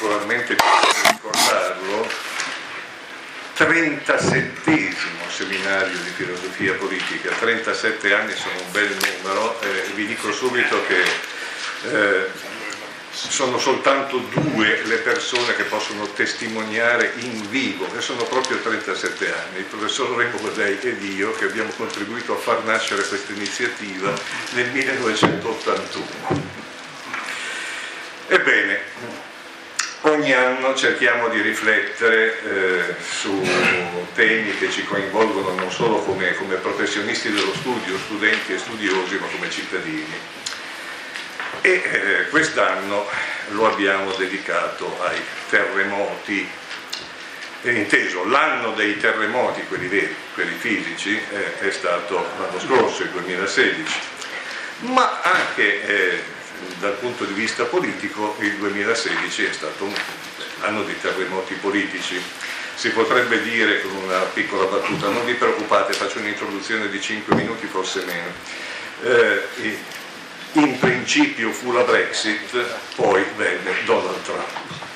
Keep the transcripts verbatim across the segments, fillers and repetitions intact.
particolarmente piacere ricordarlo, trentasettesimo seminario di filosofia politica. trentasette anni sono un bel numero, e vi dico subito che eh, sono soltanto due le persone che possono testimoniare in vivo, che sono proprio trentasette anni, il professor Remo Godei ed io, che abbiamo contribuito a far nascere questa iniziativa nel millenovecentottantuno. Ebbene, ogni anno cerchiamo di riflettere eh, su temi che ci coinvolgono non solo come, come professionisti dello studio, studenti e studiosi, ma come cittadini. E eh, quest'anno lo abbiamo dedicato ai terremoti, e inteso l'anno dei terremoti, quelli veri, quelli fisici, eh, è stato l'anno scorso, il duemilasedici, ma anche eh, dal punto di vista politico il duemilasedici è stato un anno di terremoti politici. Si potrebbe dire, con una piccola battuta, non vi preoccupate, faccio un'introduzione di cinque minuti, forse meno. Eh, in principio fu la Brexit, poi venne Donald Trump.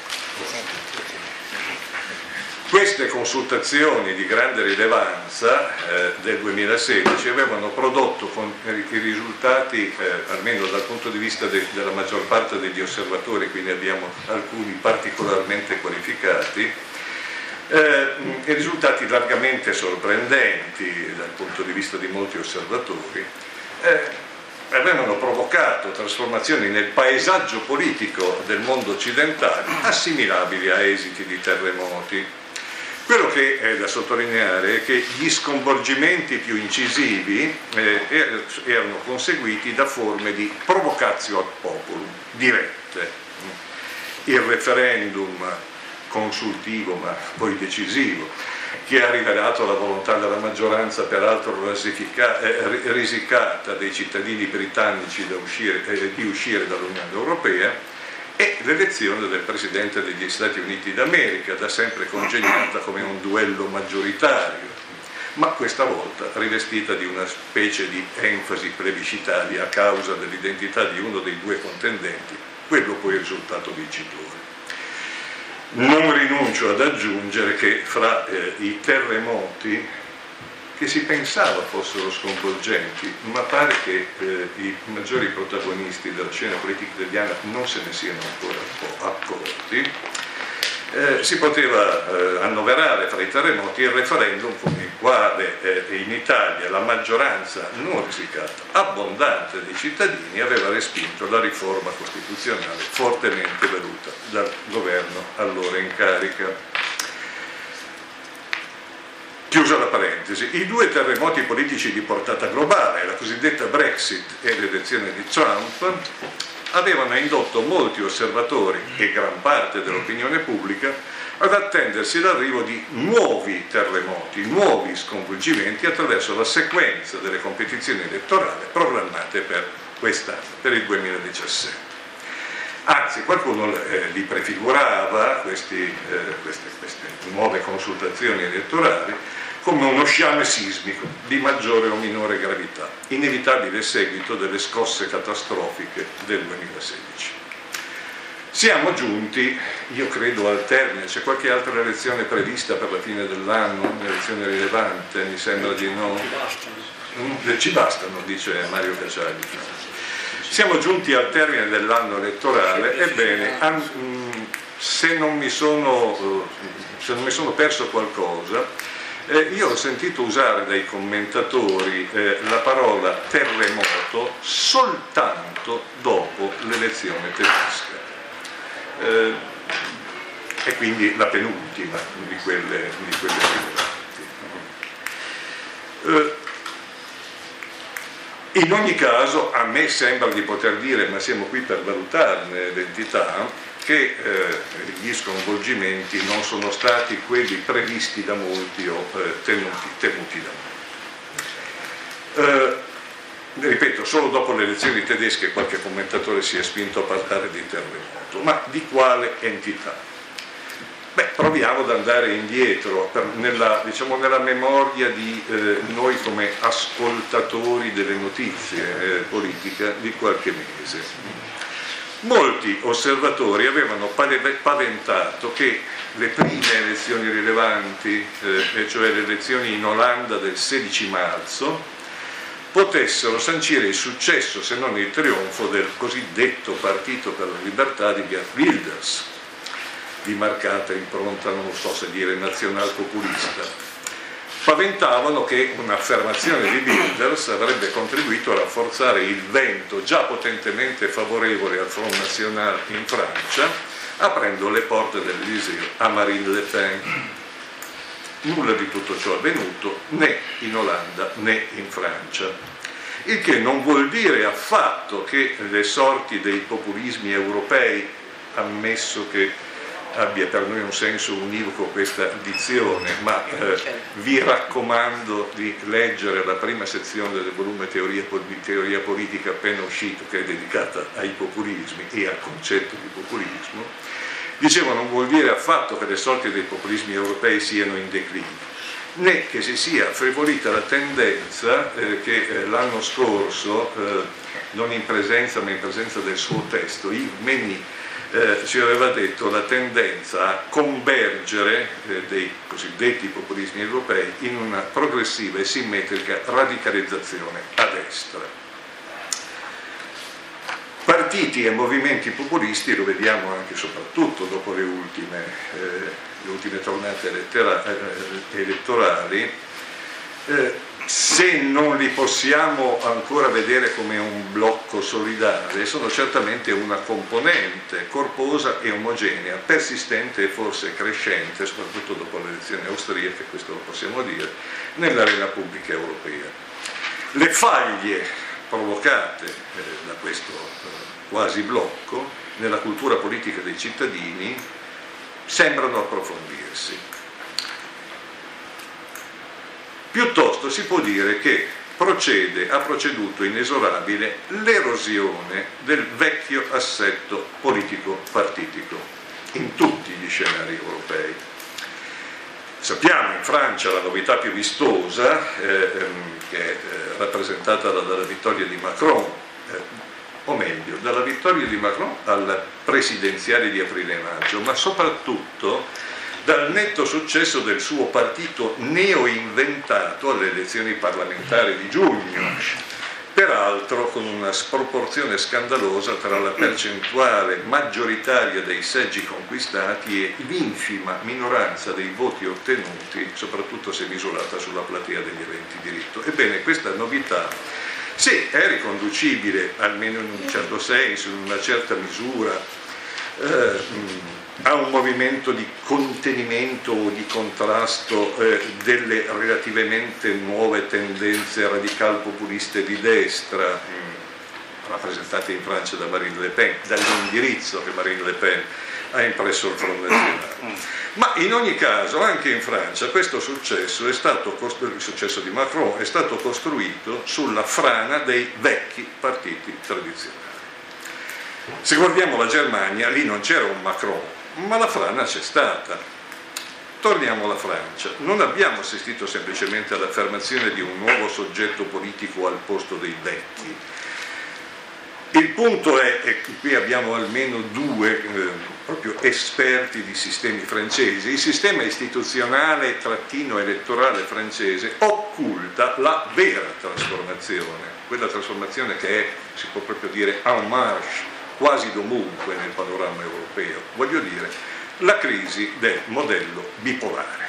Queste consultazioni di grande rilevanza eh, del duemilasedici avevano prodotto con i risultati, eh, almeno dal punto di vista de- della maggior parte degli osservatori, quindi abbiamo alcuni particolarmente qualificati, eh, i risultati largamente sorprendenti dal punto di vista di molti osservatori, eh, avevano provocato trasformazioni nel paesaggio politico del mondo occidentale assimilabili a esiti di terremoti. Quello che è da sottolineare è che gli sconvolgimenti più incisivi eh, erano conseguiti da forme di provocatio ad populum dirette. Il referendum consultivo ma poi decisivo, che ha rivelato la volontà della maggioranza, peraltro eh, risicata, dei cittadini britannici da uscire, eh, di uscire dall'Unione Europea, e l'elezione del Presidente degli Stati Uniti d'America, da sempre congegnata come un duello maggioritario, ma questa volta rivestita di una specie di enfasi plebiscitaria a causa dell'identità di uno dei due contendenti, quello poi è risultato vincitore. Non rinuncio ad aggiungere che fra eh, i terremoti, che si pensava fossero sconvolgenti, ma pare che eh, i maggiori protagonisti della scena politica italiana non se ne siano ancora accorti, eh, si poteva eh, annoverare fra i terremoti il referendum con il quale eh, in Italia la maggioranza non risicata, abbondante dei cittadini, aveva respinto la riforma costituzionale fortemente voluta dal governo allora in carica. Chiusa la parentesi, i due terremoti politici di portata globale, la cosiddetta Brexit e l'elezione di Trump, avevano indotto molti osservatori e gran parte dell'opinione pubblica ad attendersi l'arrivo di nuovi terremoti, nuovi sconvolgimenti attraverso la sequenza delle competizioni elettorali programmate per quest'anno, per il duemiladiciassette. Anzi, qualcuno eh, li prefigurava, questi, eh, queste, queste nuove consultazioni elettorali, come uno sciame sismico di maggiore o minore gravità, inevitabile seguito delle scosse catastrofiche del duemilasedici. Siamo giunti, io credo, al termine. C'è qualche altra elezione prevista per la fine dell'anno, un'elezione rilevante? Mi sembra di no. Ci bastano, dice Mario Cacciagli. Siamo giunti al termine dell'anno elettorale, ebbene, se non mi sono, se non mi sono perso qualcosa, eh, io ho sentito usare dai commentatori eh, la parola terremoto soltanto dopo l'elezione tedesca, eh, e quindi la penultima di quelle, di quelle rilevanti. Eh, In ogni caso, a me sembra di poter dire, ma siamo qui per valutarne l'entità, che eh, gli sconvolgimenti non sono stati quelli previsti da molti o eh, tenuti, temuti da molti. Eh, ripeto, solo dopo le elezioni tedesche qualche commentatore si è spinto a parlare di terremoto, ma di quale entità? Beh, proviamo ad andare indietro per, nella, diciamo, nella memoria di eh, noi come ascoltatori delle notizie eh, politiche di qualche mese. Molti osservatori avevano paventato che le prime elezioni rilevanti, eh, cioè le elezioni in Olanda del sedici marzo, potessero sancire il successo, se non il trionfo, del cosiddetto Partito per la Libertà di Geert Wilders, di marcata impronta, non so se dire, nazionalpopulista. Paventavano che un'affermazione di Wilders avrebbe contribuito a rafforzare il vento già potentemente favorevole al Front National in Francia, aprendo le porte dell'Elysée a Marine Le Pen. Nulla di tutto ciò è avvenuto né in Olanda né in Francia, il che non vuol dire affatto che le sorti dei populismi europei, ammesso che abbia per noi un senso univoco questa dizione, ma eh, vi raccomando di leggere la prima sezione del volume Teoria, Teoria Politica appena uscito, che è dedicata ai populismi e al concetto di populismo. Dicevo, non vuol dire affatto che le sorti dei populismi europei siano in declino, né che si sia affrevolita la tendenza eh, che eh, l'anno scorso, eh, non in presenza ma in presenza del suo testo, Yves Meny Eh, ci aveva detto, la tendenza a convergere eh, dei cosiddetti populismi europei in una progressiva e simmetrica radicalizzazione a destra. Partiti e movimenti populisti, lo vediamo anche e soprattutto dopo le ultime, eh, le ultime tornate elettera- eh, elettorali, eh, se non li possiamo ancora vedere come un blocco solidale, sono certamente una componente corposa e omogenea, persistente e forse crescente, soprattutto dopo le elezioni austriache, questo lo possiamo dire, nell'arena pubblica europea. Le faglie provocate eh, da questo eh, quasi blocco nella cultura politica dei cittadini sembrano approfondirsi. Piuttosto si può dire che procede, ha proceduto inesorabile l'erosione del vecchio assetto politico-partitico in tutti gli scenari europei. Sappiamo in Francia la novità più vistosa, eh, che è eh, rappresentata dalla vittoria di Macron, eh, o meglio, dalla vittoria di Macron alla presidenziale di aprile e maggio, ma soprattutto dal netto successo del suo partito neoinventato alle elezioni parlamentari di giugno, peraltro con una sproporzione scandalosa tra la percentuale maggioritaria dei seggi conquistati e l'infima minoranza dei voti ottenuti, soprattutto se misurata sulla platea degli aventi diritto. Ebbene, questa novità, sì, è riconducibile, almeno in un certo senso, in una certa misura, eh, a un movimento di contenimento o di contrasto eh, delle relativamente nuove tendenze radical-populiste di destra, mh, rappresentate in Francia da Marine Le Pen, dall'indirizzo che Marine Le Pen ha impresso il Front National. Ma in ogni caso, anche in Francia, questo successo, è stato, il successo di Macron, è stato costruito sulla frana dei vecchi partiti tradizionali. Se guardiamo la Germania, lì non c'era un Macron, ma la frana c'è stata. Torniamo alla Francia. Non abbiamo assistito semplicemente all'affermazione di un nuovo soggetto politico al posto dei vecchi. Il punto è, e qui abbiamo almeno due eh, proprio esperti di sistemi francesi, il sistema istituzionale trattino elettorale francese occulta la vera trasformazione, quella trasformazione che è, si può proprio dire, en marche, quasi dovunque nel panorama europeo, voglio dire, la crisi del modello bipolare.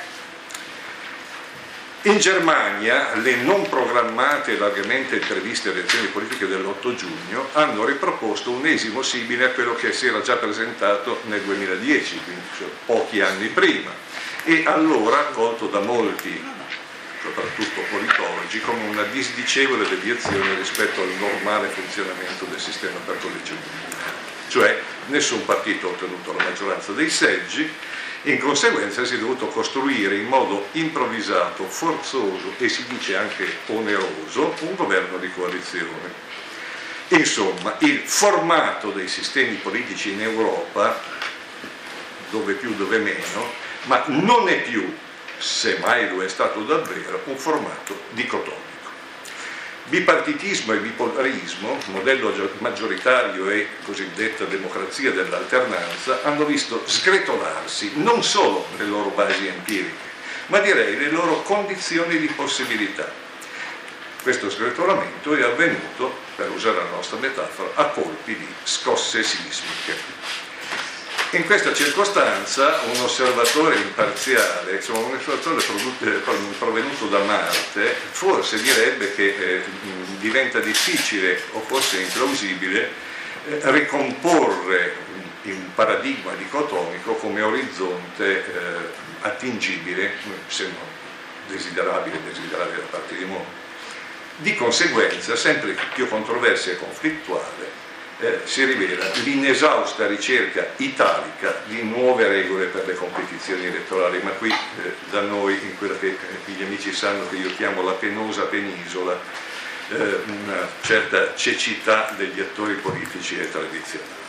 In Germania le non programmate e largamente previste elezioni politiche dell'otto giugno hanno riproposto un esimo simile a quello che si era già presentato nel duemiladieci, quindi cioè pochi anni prima, e allora accolto da molti, soprattutto politologi, come una disdicevole deviazione rispetto al normale funzionamento del sistema per collegio uninominale. Cioè nessun partito ha ottenuto la maggioranza dei seggi, in conseguenza si è dovuto costruire in modo improvvisato, forzoso e si dice anche oneroso un governo di coalizione. Insomma, il formato dei sistemi politici in Europa, dove più dove meno, ma non è più, se mai lo è stato davvero, un formato dicotomico. Bipartitismo e bipolarismo, modello maggioritario e cosiddetta democrazia dell'alternanza, hanno visto sgretolarsi non solo le loro basi empiriche, ma direi le loro condizioni di possibilità. Questo sgretolamento è avvenuto, per usare la nostra metafora, a colpi di scosse sismiche. In questa circostanza un osservatore imparziale, insomma un osservatore provenuto da Marte, forse direbbe che eh, diventa difficile o forse implausibile eh, ricomporre un paradigma dicotomico come orizzonte eh, attingibile, se non desiderabile, desiderabile da parte di molti. Di conseguenza, sempre più controversa e conflittuale, Eh, si rivela l'inesausta ricerca italica di nuove regole per le competizioni elettorali, ma qui eh, da noi, in quella che eh, gli amici sanno che io chiamo la penosa penisola, eh, una certa cecità degli attori politici e tradizionali.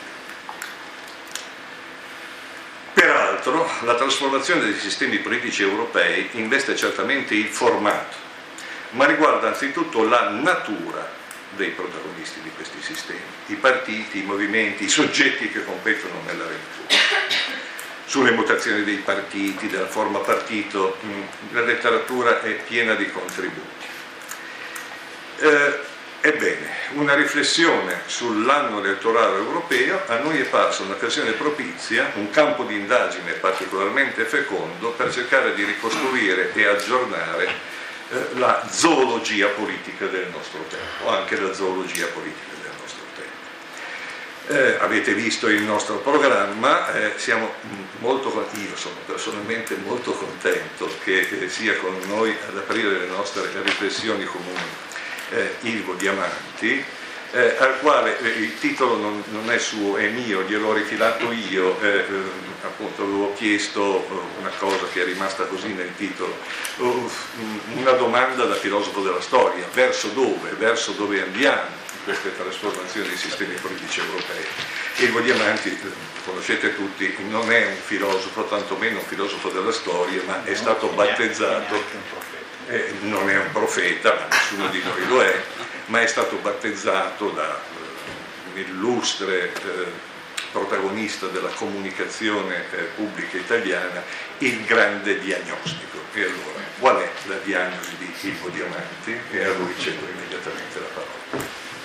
Peraltro, la trasformazione dei sistemi politici europei investe certamente il formato, ma riguarda anzitutto la natura dei protagonisti di questi sistemi, i partiti, i movimenti, i soggetti che competono nella Repubblica. Sulle mutazioni dei partiti, della forma partito, mh, la letteratura è piena di contributi. Eh, ebbene, una riflessione sull'anno elettorale europeo a noi è parsa un'occasione propizia, un campo di indagine particolarmente fecondo per cercare di ricostruire e aggiornare la zoologia politica del nostro tempo, anche la zoologia politica del nostro tempo. Eh, avete visto il nostro programma, eh, siamo molto, io sono personalmente molto contento che eh, sia con noi ad aprire le nostre riflessioni comuni eh, Ilvo Diamanti, eh, al quale eh, il titolo non, non è suo, è mio, gliel'ho rifilato io, eh, eh, appunto avevo chiesto eh, una cosa che è rimasta così nel titolo, uh, una domanda da filosofo della storia: verso dove, verso dove andiamo in queste trasformazioni dei sistemi politici europei? Ilvo Diamanti, eh, conoscete tutti, non è un filosofo, tantomeno un filosofo della storia, ma è stato battezzato. Eh, non è un profeta, ma nessuno di noi lo è, ma è stato battezzato da uh, un illustre uh, protagonista della comunicazione uh, pubblica italiana, il grande diagnostico. E allora, qual è la diagnosi di Ilvo Diamanti? E a lui cedo immediatamente la parola.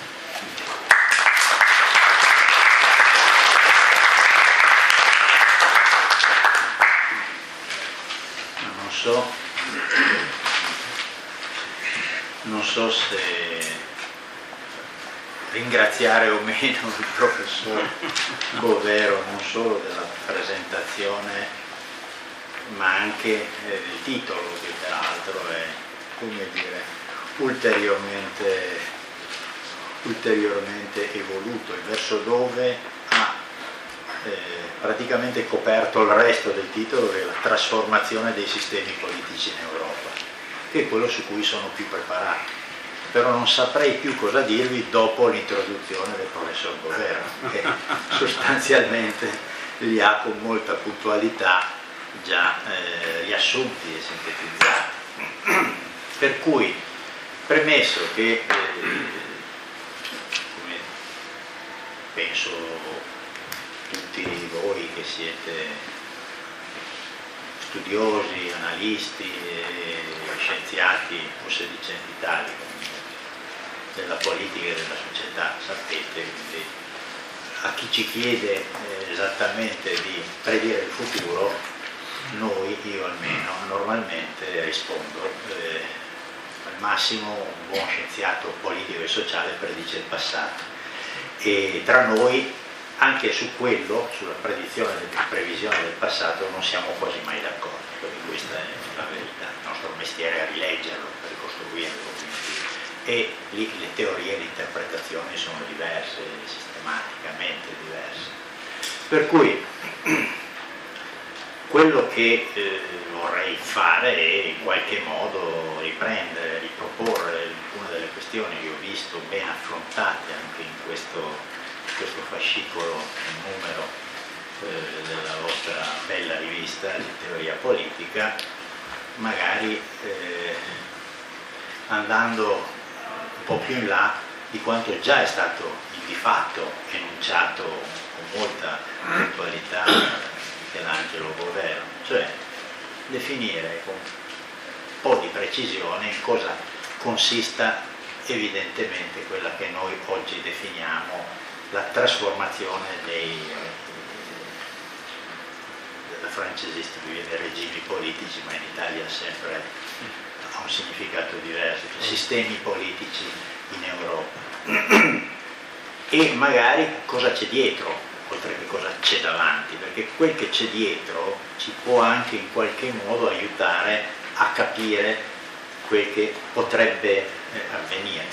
Non so non so se ringraziare o meno il professor Bovero non solo della presentazione ma anche eh, del titolo, che peraltro è, come dire, ulteriormente, ulteriormente evoluto, il verso dove ha eh, praticamente coperto il resto del titolo, che è la trasformazione dei sistemi politici in Europa, che è quello su cui sono più preparato, però non saprei più cosa dirvi dopo l'introduzione del professor Bovero, che sostanzialmente li ha con molta puntualità già eh, riassunti e sintetizzati. Per cui, premesso che, eh, come penso tutti voi che siete studiosi, analisti, e scienziati o sedicenti tali della politica e della società, sapete, quindi a chi ci chiede eh, esattamente di predire il futuro, noi, io almeno, normalmente rispondo eh, al massimo un buon scienziato politico e sociale predice il passato, e tra noi anche su quello, sulla predizione e previsione del passato, non siamo quasi mai d'accordo, perché questa è la verità. Il nostro mestiere è rileggerlo per ricostruirlo, e lì le teorie e le interpretazioni sono diverse, sistematicamente diverse. Per cui quello che eh, vorrei fare è in qualche modo riprendere, riproporre una delle questioni che ho visto ben affrontate anche in questo questo fascicolo, un numero eh, della vostra bella rivista di teoria politica, magari eh, andando po' più in là di quanto già è stato di fatto enunciato con molta puntualità Michelangelo Bovero, cioè definire con un po' di precisione in cosa consista evidentemente quella che noi oggi definiamo la trasformazione dei, della francesistica dei regimi politici, ma in Italia sempre ha un significato diverso, cioè sistemi politici in Europa. E magari cosa c'è dietro, oltre che cosa c'è davanti, perché quel che c'è dietro ci può anche in qualche modo aiutare a capire quel che potrebbe eh, avvenire.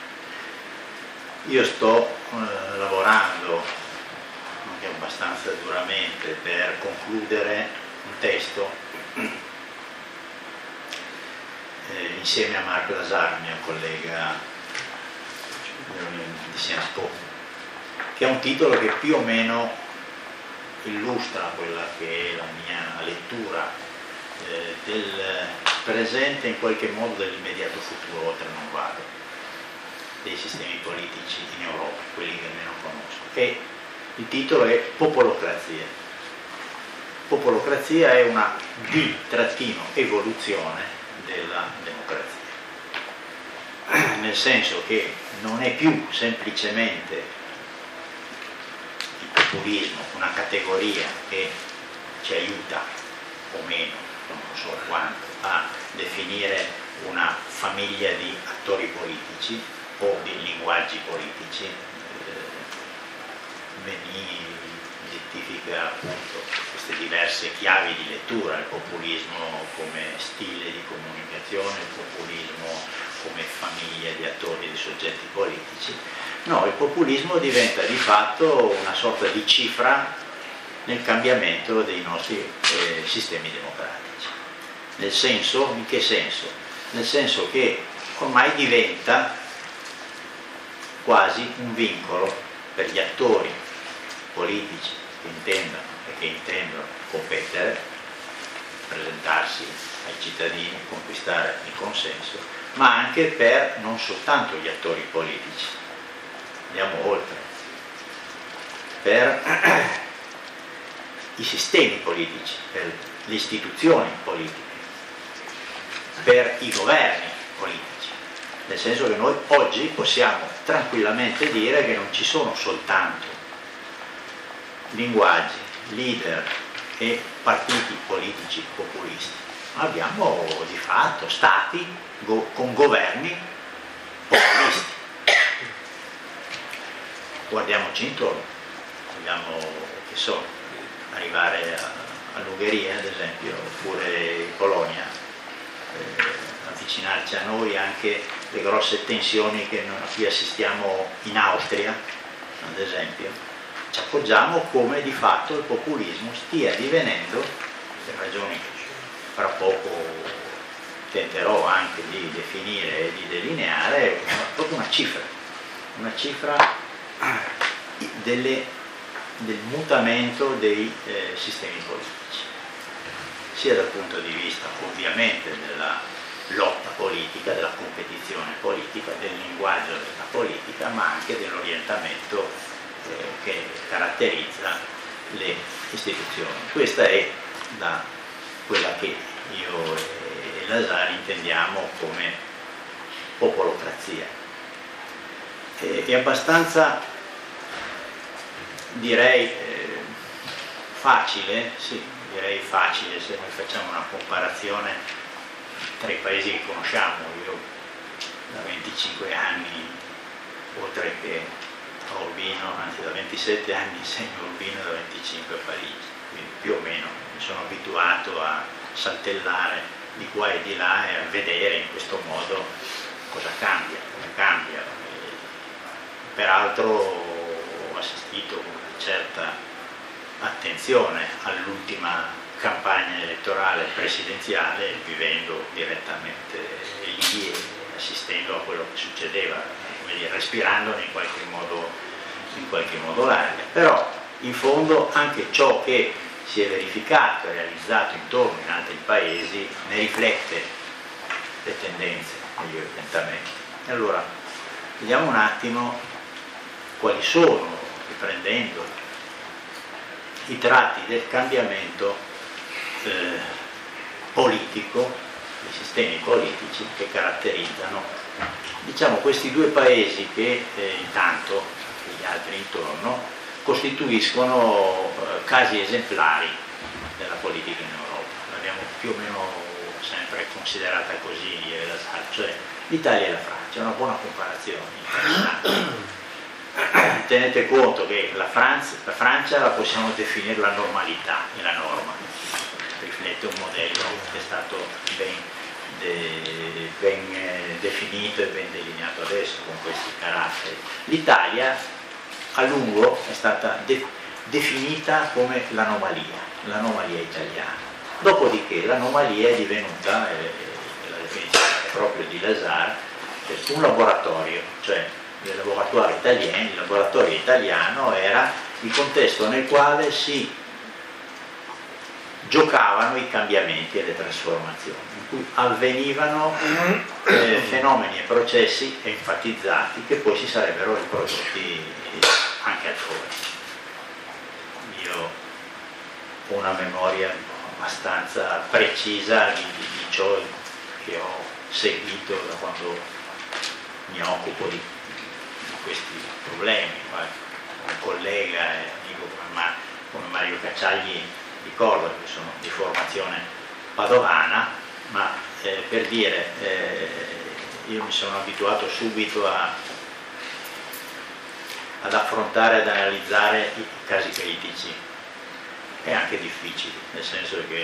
Io sto eh, lavorando anche abbastanza duramente per concludere un testo eh, insieme a Marc Lazare, mio collega di Sciences Po, che ha un titolo che più o meno illustra quella che è la mia lettura eh, del presente, in qualche modo dell'immediato futuro, oltre non vado, dei sistemi politici in Europa, quelli che meno conosco. E il titolo è Popolocrazia. Popolocrazia è una di-evoluzione della democrazia, nel senso che non è più semplicemente il populismo una categoria che ci aiuta o meno, non so quanto, a definire una famiglia di attori politici o di linguaggi politici. Beni identifica appunto queste diverse chiavi di lettura, il populismo come stile di comunicazione, il populismo come famiglia di attori e di soggetti politici. No, il populismo diventa di fatto una sorta di cifra nel cambiamento dei nostri eh, sistemi democratici. Nel senso, in che senso? Nel senso che ormai diventa quasi un vincolo per gli attori politici che intendano e che intendono competere, presentarsi ai cittadini, conquistare il consenso, ma anche per non soltanto gli attori politici, andiamo oltre, per i sistemi politici, per le istituzioni politiche, per i governi politici, nel senso che noi oggi possiamo tranquillamente dire che non ci sono soltanto linguaggi, leader e partiti politici populisti, ma abbiamo di fatto stati go- con governi populisti. Guardiamoci intorno, vogliamo, che so, arrivare a, all'Ungheria ad esempio, oppure in Polonia, eh, avvicinarci a noi anche le grosse tensioni che noi qui assistiamo in Austria, ad esempio. Ci accorgiamo come di fatto il populismo stia divenendo, per ragioni che fra poco tenterò anche di definire e di delineare, una, proprio una cifra, una cifra delle, del mutamento dei eh, sistemi politici, sia dal punto di vista ovviamente della lotta politica, della competizione politica, del linguaggio della politica, ma anche dell'orientamento che caratterizza le istituzioni. Questa è la, quella che io e Lazare intendiamo come popolocrazia. È, è abbastanza, direi, eh, facile, sì, direi facile se noi facciamo una comparazione tra i paesi che conosciamo. Io da venticinque anni, oltre che a Urbino, anzi da ventisette anni insegno a Urbino e da venticinque a Parigi, quindi più o meno mi sono abituato a saltellare di qua e di là e a vedere in questo modo cosa cambia, come cambia. E peraltro ho assistito con una certa attenzione all'ultima campagna elettorale presidenziale, vivendo direttamente lì e assistendo a quello che succedeva, respirandone in qualche modo, in qualche modo l'aria. Però in fondo anche ciò che si è verificato e realizzato intorno in altri paesi ne riflette le tendenze, gli orientamenti. E allora vediamo un attimo quali sono, riprendendo i tratti del cambiamento eh, politico, dei sistemi politici che caratterizzano, diciamo, questi due paesi che eh, intanto gli altri intorno costituiscono eh, casi esemplari della politica in Europa. L'abbiamo più o meno sempre considerata così, cioè l'Italia e la Francia, è una buona comparazione interessante. Tenete conto che la Francia, la Francia la possiamo definire la normalità e la norma, riflette un modello che è stato ben, de, ben eh, definito e ben delineato adesso con questi caratteri. L'Italia a lungo è stata de, definita come l'anomalia, l'anomalia italiana. Dopodiché l'anomalia è divenuta, eh, la definizione proprio di Lazare, un laboratorio, cioè il laboratorio italiano, il laboratorio italiano era il contesto nel quale si giocavano i cambiamenti e le trasformazioni, in cui avvenivano eh, fenomeni e processi enfatizzati che poi si sarebbero riprodotti anche altrove. Io ho una memoria abbastanza precisa di, di, di ciò che ho seguito da quando mi occupo di, di questi problemi. Un collega e amico come Mario Cacciagli ricordo che sono di formazione padovana, ma eh, per dire, eh, io mi sono abituato subito a, ad affrontare, ad analizzare i casi critici e anche difficili, nel senso che eh,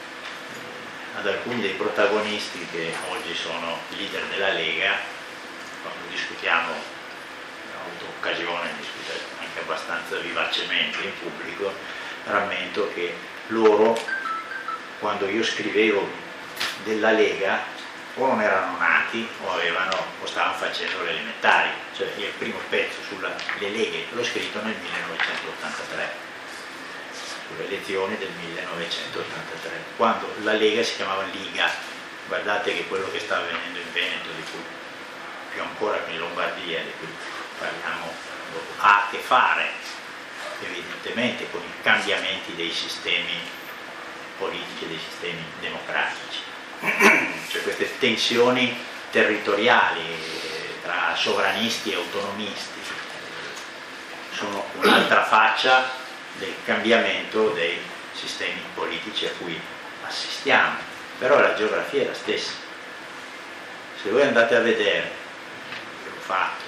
ad alcuni dei protagonisti che oggi sono leader della Lega, quando discutiamo, ho avuto occasione di discutere anche abbastanza vivacemente in pubblico, rammento che loro, quando io scrivevo della Lega, o non erano nati o avevano o stavano facendo le elementari, cioè io il primo pezzo sulle leghe l'ho scritto nel millenovecentottantatré, sulle elezioni del millenovecentottantatré, quando la Lega si chiamava Liga. Guardate che quello che sta avvenendo in Veneto, di cui più ancora che in Lombardia, di cui parliamo, ha a che fare evidentemente con i cambiamenti dei sistemi politici e dei sistemi democratici, cioè queste tensioni territoriali tra sovranisti e autonomisti sono un'altra faccia del cambiamento dei sistemi politici a cui assistiamo, però la geografia è la stessa. Se voi andate a vedere, l'ho fatto,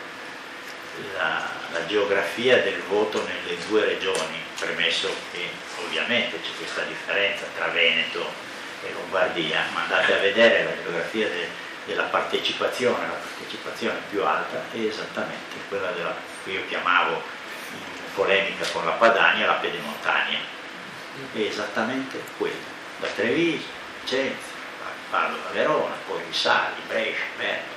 La, la geografia del voto nelle due regioni, premesso che ovviamente c'è questa differenza tra Veneto e Lombardia, ma andate a vedere la geografia de, della partecipazione, la partecipazione più alta è esattamente quella della, che io chiamavo in polemica con la Padania la Pedemontania, è esattamente quella, da Treviso, Vicenza, Padova, Verona, poi risali, Brescia, Bergamo,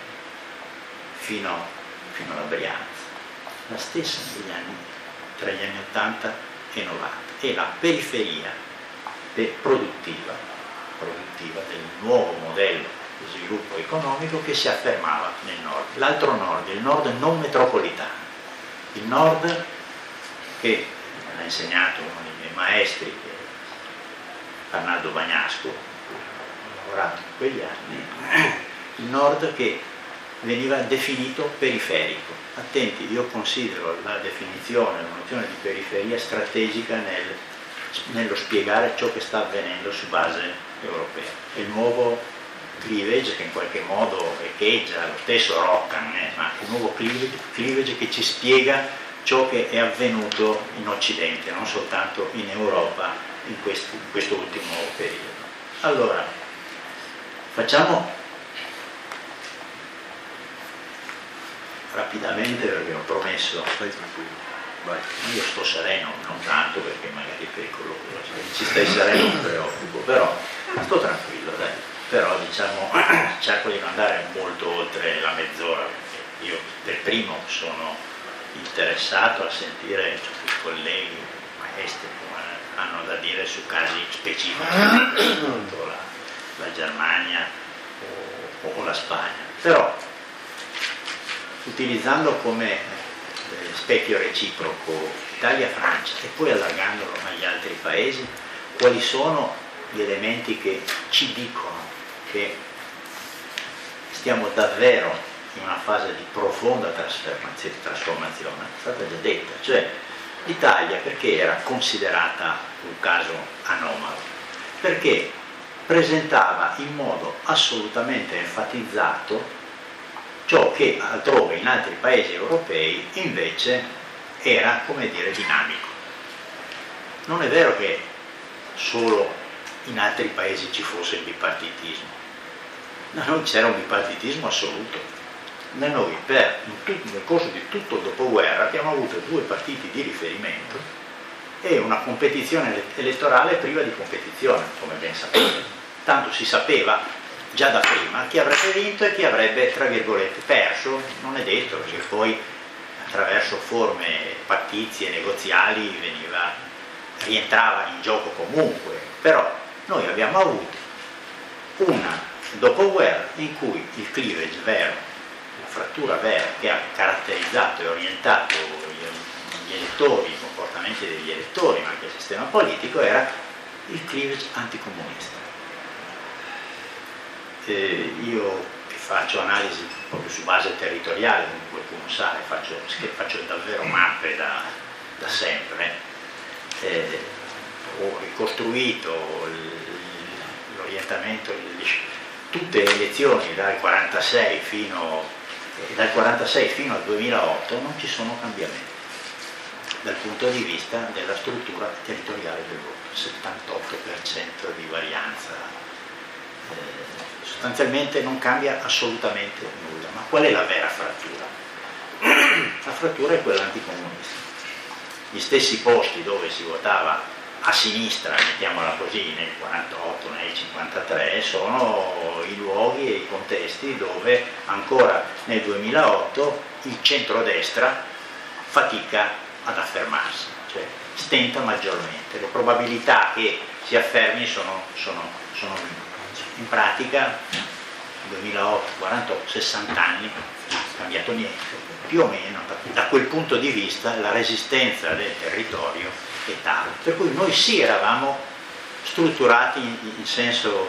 fino, fino alla Brianza. La stessa negli anni, tra gli anni ottanta e novanta, è la periferia produttiva, produttiva del nuovo modello di sviluppo economico che si affermava nel nord. L'altro nord, il nord non metropolitano, il nord che me l'ha insegnato uno dei miei maestri, Arnaldo Bagnasco, ho lavorato in quegli anni, il nord che veniva definito periferico. Attenti, io considero la definizione, la nozione di periferia strategica nel, nello spiegare ciò che sta avvenendo su base europea. Il nuovo cleavage che in qualche modo echeggia lo stesso Rockham, eh, ma il nuovo cleavage, cleavage che ci spiega ciò che è avvenuto in Occidente, non soltanto in Europa in, questi, in questo ultimo periodo. Allora, facciamo rapidamente, perché ho promesso. Stai tranquillo, vai. Io sto sereno, non tanto perché magari è pericoloso, se ci stai sereno mi preoccupo, però sto tranquillo, dai. Però diciamo cerco di non andare molto oltre la mezz'ora, perché io per primo sono interessato a sentire ciò che i colleghi, maestri hanno da dire su casi specifici, appunto la, la Germania o, o la Spagna. Però utilizzando come specchio reciproco Italia-Francia e poi allargandolo agli altri paesi, quali sono gli elementi che ci dicono che stiamo davvero in una fase di profonda trasformazione? È stata già detta, cioè l'Italia perché era considerata un caso anomalo? Perché presentava in modo assolutamente enfatizzato ciò che altrove in altri paesi europei invece era, come dire, dinamico. Non è vero che solo in altri paesi ci fosse il bipartitismo, da noi c'era un bipartitismo assoluto. Da noi per, in tutto, nel corso di tutto il dopoguerra abbiamo avuto due partiti di riferimento e una competizione elettorale priva di competizione, come ben sapete. Tanto si sapeva già da prima chi avrebbe vinto e chi avrebbe, tra virgolette, perso. Non è detto, perché poi attraverso forme pattizie, negoziali, veniva, rientrava in gioco comunque. Però noi abbiamo avuto una dopoguerra in cui il cleavage vero, la frattura vera che ha caratterizzato e orientato gli elettori, i comportamenti degli elettori, ma anche il sistema politico, era il cleavage anticomunista. Eh, io che faccio analisi proprio su base territoriale, come qualcuno sa, e faccio, che faccio davvero mappe da, da sempre, eh, ho ricostruito l'orientamento, tutte le elezioni dal quarantasei fino, eh, dal quarantasei fino al duemilaotto non ci sono cambiamenti dal punto di vista della struttura territoriale del voto, settantotto per cento di varianza. Eh, sostanzialmente non cambia assolutamente nulla. Ma qual è la vera frattura? La frattura è quella anticomunista. Gli stessi posti dove si votava a sinistra, mettiamola così, nel quarantotto, nel cinquantatré, sono i luoghi e i contesti dove ancora nel duemilaotto il centrodestra fatica ad affermarsi, cioè stenta maggiormente. Le probabilità che si affermi sono, sono, sono minime. In pratica duemilaotto, quarantotto, sessanta anni, non è cambiato niente, più o meno. Da quel punto di vista la resistenza del territorio è tale, per cui noi sì eravamo strutturati in, in senso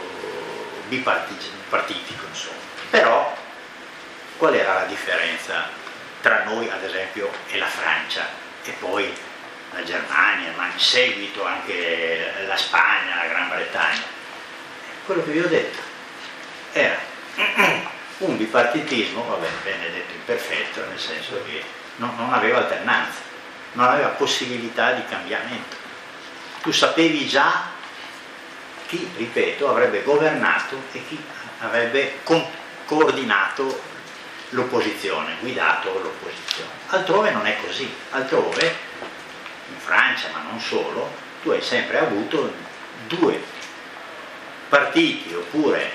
bipartitico, insomma. Però qual era la differenza tra noi, ad esempio, e la Francia e poi la Germania, ma in seguito anche la Spagna, la Gran Bretagna? Quello che vi ho detto era un bipartitismo, vabbè, bene detto, imperfetto, nel senso che non, non aveva alternanza, non aveva possibilità di cambiamento. Tu sapevi già chi, ripeto, avrebbe governato e chi avrebbe co- coordinato l'opposizione, guidato l'opposizione. Altrove non è così. Altrove, in Francia, ma non solo, tu hai sempre avuto due partiti oppure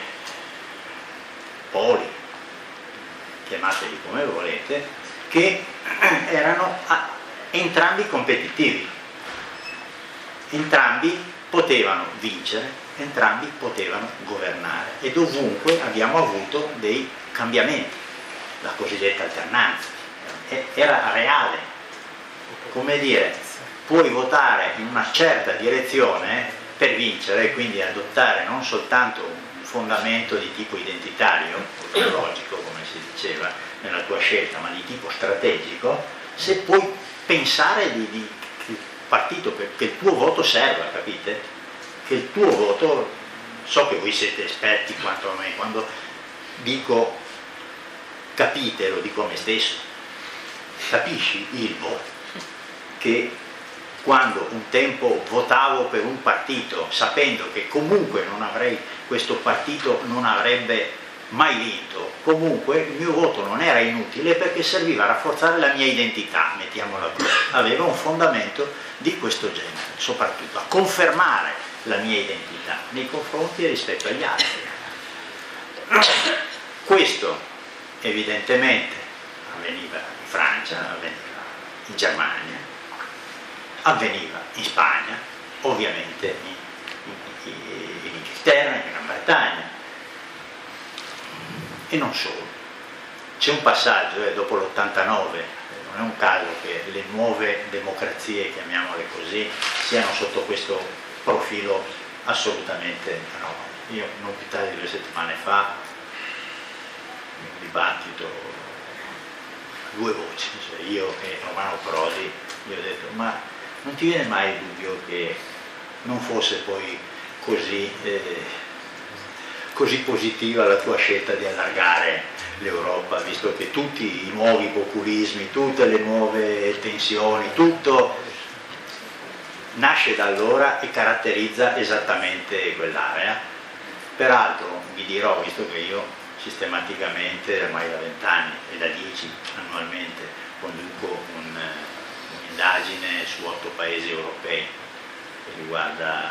poli, chiamateli come volete, che erano entrambi competitivi, entrambi potevano vincere, entrambi potevano governare e dovunque abbiamo avuto dei cambiamenti, la cosiddetta alternanza, era reale, come dire, puoi votare in una certa direzione per vincere e quindi adottare non soltanto un fondamento di tipo identitario, ideologico come si diceva nella tua scelta, ma di tipo strategico, se puoi pensare di, di che il partito, che il tuo voto serva, capite? Che il tuo voto, so che voi siete esperti quanto a me, quando dico capite, lo dico a me stesso, capisci il voto, che quando un tempo votavo per un partito sapendo che comunque non avrei, questo partito non avrebbe mai vinto, comunque il mio voto non era inutile perché serviva a rafforzare la mia identità, mettiamola così, aveva un fondamento di questo genere, soprattutto a confermare la mia identità nei confronti e rispetto agli altri. Questo evidentemente avveniva in Francia, avveniva in Germania, avveniva in Spagna, ovviamente in, in, in Inghilterra, in Gran Bretagna e non solo. c'è un passaggio, eh, dopo l'ottantanove, non è un caso che le nuove democrazie, chiamiamole così, siano sotto questo profilo assolutamente anomalo. Io non più tardi di due settimane fa, in un dibattito, due voci, cioè io e Romano Prodi, gli ho detto: ma non ti viene mai il dubbio che non fosse poi così, eh, così positiva la tua scelta di allargare l'Europa, visto che tutti i nuovi populismi, tutte le nuove tensioni, tutto nasce da allora e caratterizza esattamente quell'area? Peraltro vi dirò, visto che io sistematicamente ormai da vent'anni e da dieci annualmente conduco un, un'indagine su otto paesi europei che riguarda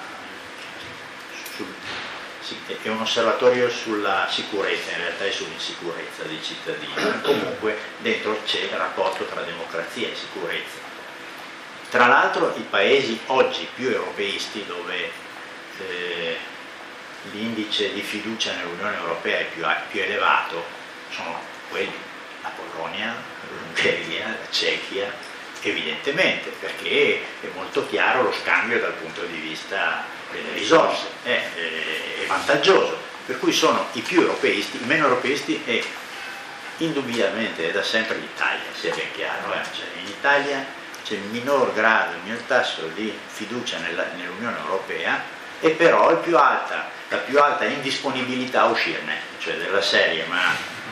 sul, sì, è un osservatorio sulla sicurezza, in realtà è sull'insicurezza dei cittadini. Comunque dentro c'è il rapporto tra democrazia e sicurezza. Tra l'altro i paesi oggi più europeisti, dove eh, l'indice di fiducia nell'Unione Europea è più, più elevato, sono quelli: la Polonia, l'Ungheria, la Cechia, evidentemente, perché è molto chiaro lo scambio dal punto di vista delle risorse, è, è, è vantaggioso, per cui sono i più europeisti. I meno europeisti è indubbiamente, è da sempre l'Italia, sia ben chiaro, eh? Cioè, in Italia c'è il minor grado, il minor tasso di fiducia nella, nell'Unione Europea, e però il più alta, la più alta indisponibilità a uscirne, cioè della serie: ma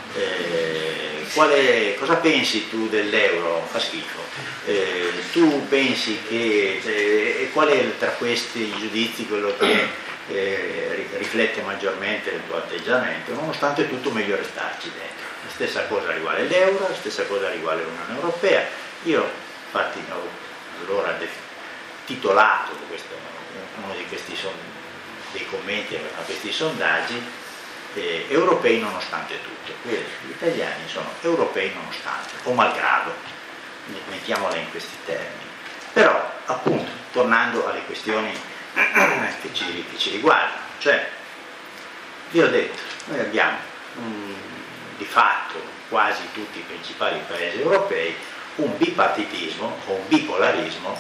eh, quale, cosa pensi tu dell'euro? Fa schifo. Eh, tu pensi che eh, qual è tra questi giudizi quello che eh, riflette maggiormente il tuo atteggiamento? Nonostante tutto, meglio restarci dentro. La stessa cosa riguarda l'euro, la stessa cosa riguarda l'Unione Europea. Io infatti ho allora titolato questo, uno di questi son, dei commenti a questi sondaggi, eh, europei nonostante tutto. Quindi gli italiani sono europei nonostante, o malgrado, mettiamola in questi termini. Però, appunto, tornando alle questioni che ci, che ci riguardano, cioè, vi ho detto, noi abbiamo um, di fatto quasi tutti i principali paesi europei un bipartitismo o un bipolarismo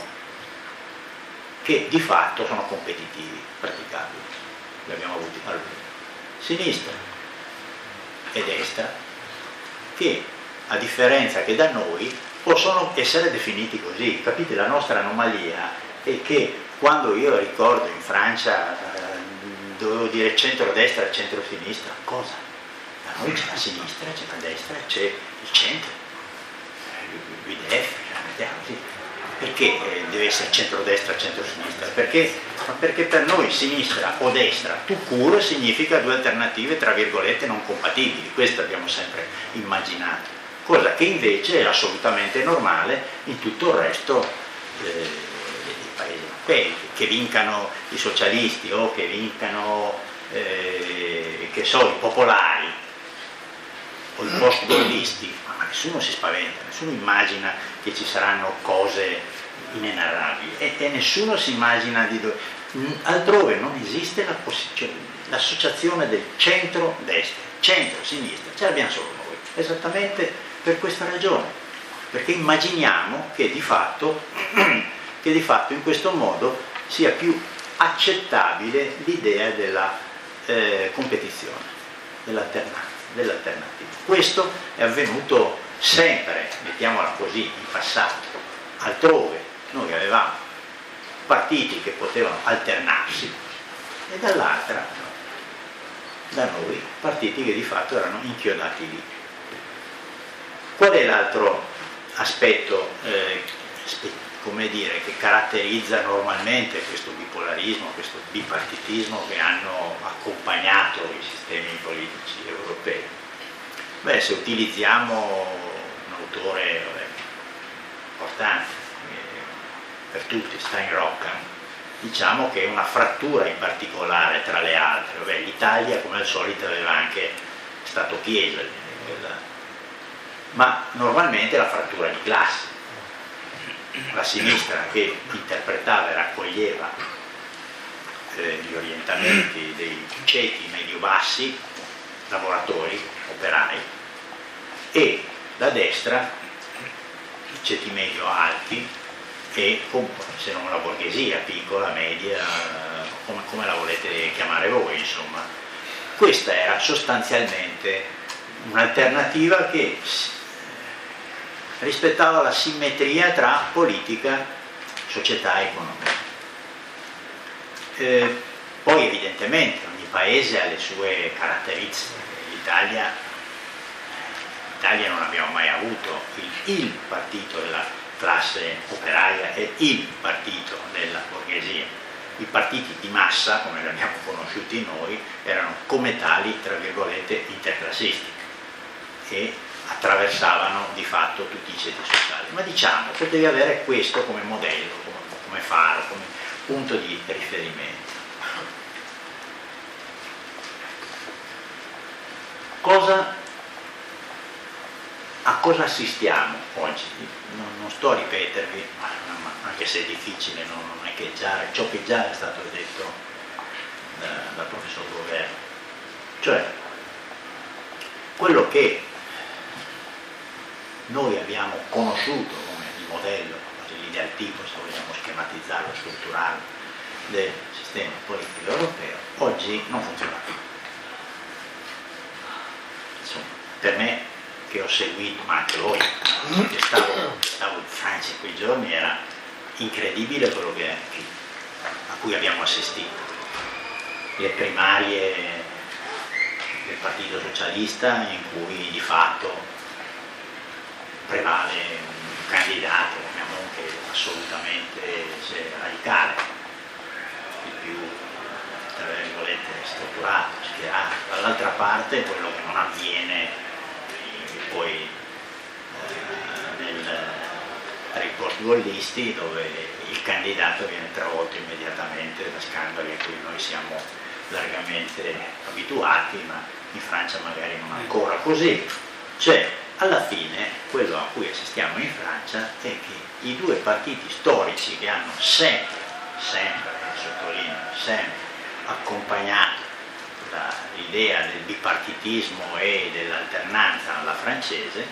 che di fatto sono competitivi, praticabili. Li abbiamo avuti allora. Sinistra e destra, che a differenza che da noi possono essere definiti così. Capite? La nostra anomalia è che quando io ricordo in Francia eh, dovevo dire centrodestra e centrosinistra, cosa? Da noi c'è la sinistra, c'è la destra, c'è il centro, l'U D F, sì. Perché eh, deve essere centrodestra e centrosinistra? Perché, perché per noi sinistra o destra tout court significa due alternative tra virgolette non compatibili. Questo abbiamo sempre immaginato, cosa che invece è assolutamente normale in tutto il resto eh, dei paesi europei. Che vincano i socialisti o che vincano eh, che so, i popolari o i post-gollisti, ma nessuno si spaventa, nessuno immagina che ci saranno cose inenarrabili e, e nessuno si immagina di dove. Altrove non esiste la cioè, l'associazione del centro-destra, centro-sinistra, ce l'abbiamo solo noi, esattamente per questa ragione, perché immaginiamo che di fatto, che di fatto in questo modo sia più accettabile l'idea della eh, competizione, dell'alternanza, dell'alternativa. Questo è avvenuto sempre, mettiamola così, in passato. Altrove noi avevamo partiti che potevano alternarsi e dall'altra da noi partiti che di fatto erano inchiodati lì. Qual è l'altro aspetto eh, come dire, che caratterizza normalmente questo bipolarismo, questo bipartitismo che hanno accompagnato i sistemi politici europei? Beh, se utilizziamo un autore vabbè, importante eh, per tutti, Steinrock, diciamo che è una frattura in particolare tra le altre. Vabbè, l'Italia come al solito aveva anche Stato Chiesa, ma normalmente la frattura di classe. La sinistra che interpretava e raccoglieva eh, gli orientamenti dei ceti medio-bassi, lavoratori, operai, e la destra i ceti medio-alti e se non la borghesia, piccola, media, come, come la volete chiamare voi, insomma. Questa era sostanzialmente un'alternativa che rispettava la simmetria tra politica, società e economia. Eh, poi evidentemente ogni paese ha le sue caratteristiche. L'Italia, in Italia non abbiamo mai avuto il, il partito della classe operaia e il partito della borghesia. I partiti di massa, come li abbiamo conosciuti noi, erano come tali, tra virgolette, interclassistici e attraversavano di fatto tutti i ceti sociali. Ma diciamo che devi avere questo come modello, come, come faro, come punto di riferimento. Cosa, a cosa assistiamo oggi? Non, non sto a ripetervi, ma, ma anche se è difficile non, non echeggiare ciò che già è stato detto da, dal professor Governo. Cioè, quello che noi abbiamo conosciuto come il modello, l'ideal tipo, se vogliamo schematizzarlo, strutturale, del sistema politico europeo, oggi non funziona più. Insomma, per me, che ho seguito, ma anche voi, che stavo, stavo in Francia in quei giorni, era incredibile quello che, a cui abbiamo assistito. Le primarie del Partito Socialista, in cui di fatto prevale un candidato, che assolutamente radicale, il più, tra virgolette, strutturato, schierato. Dall'altra parte quello che non avviene poi eh, nel, tra i post-gollisti, dove il candidato viene travolto immediatamente da scandali a cui noi siamo largamente abituati, ma in Francia magari non ancora così. Cioè, alla fine, quello a cui assistiamo in Francia è che i due partiti storici che hanno sempre, sempre, sottolineo, sempre accompagnato l'idea del bipartitismo e dell'alternanza alla francese,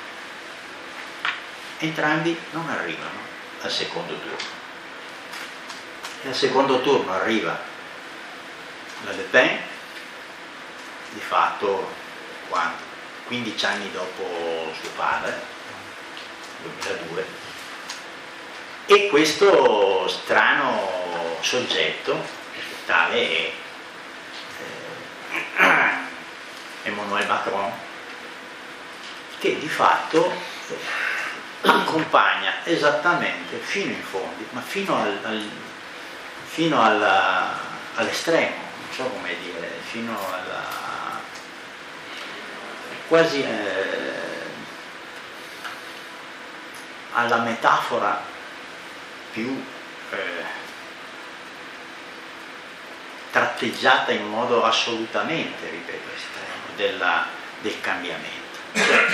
entrambi non arrivano al secondo turno. E al secondo turno arriva la Le Pen, di fatto quando? quindici anni dopo suo padre, duemiladue, e questo strano soggetto, perché tale è eh, Emmanuel Macron, che di fatto accompagna esattamente fino in fondo, ma fino, al, al, fino alla, all'estremo, non so come dire, fino alla quasi eh, alla metafora più eh, tratteggiata in modo assolutamente, ripeto, estremo, della, del cambiamento. Cioè,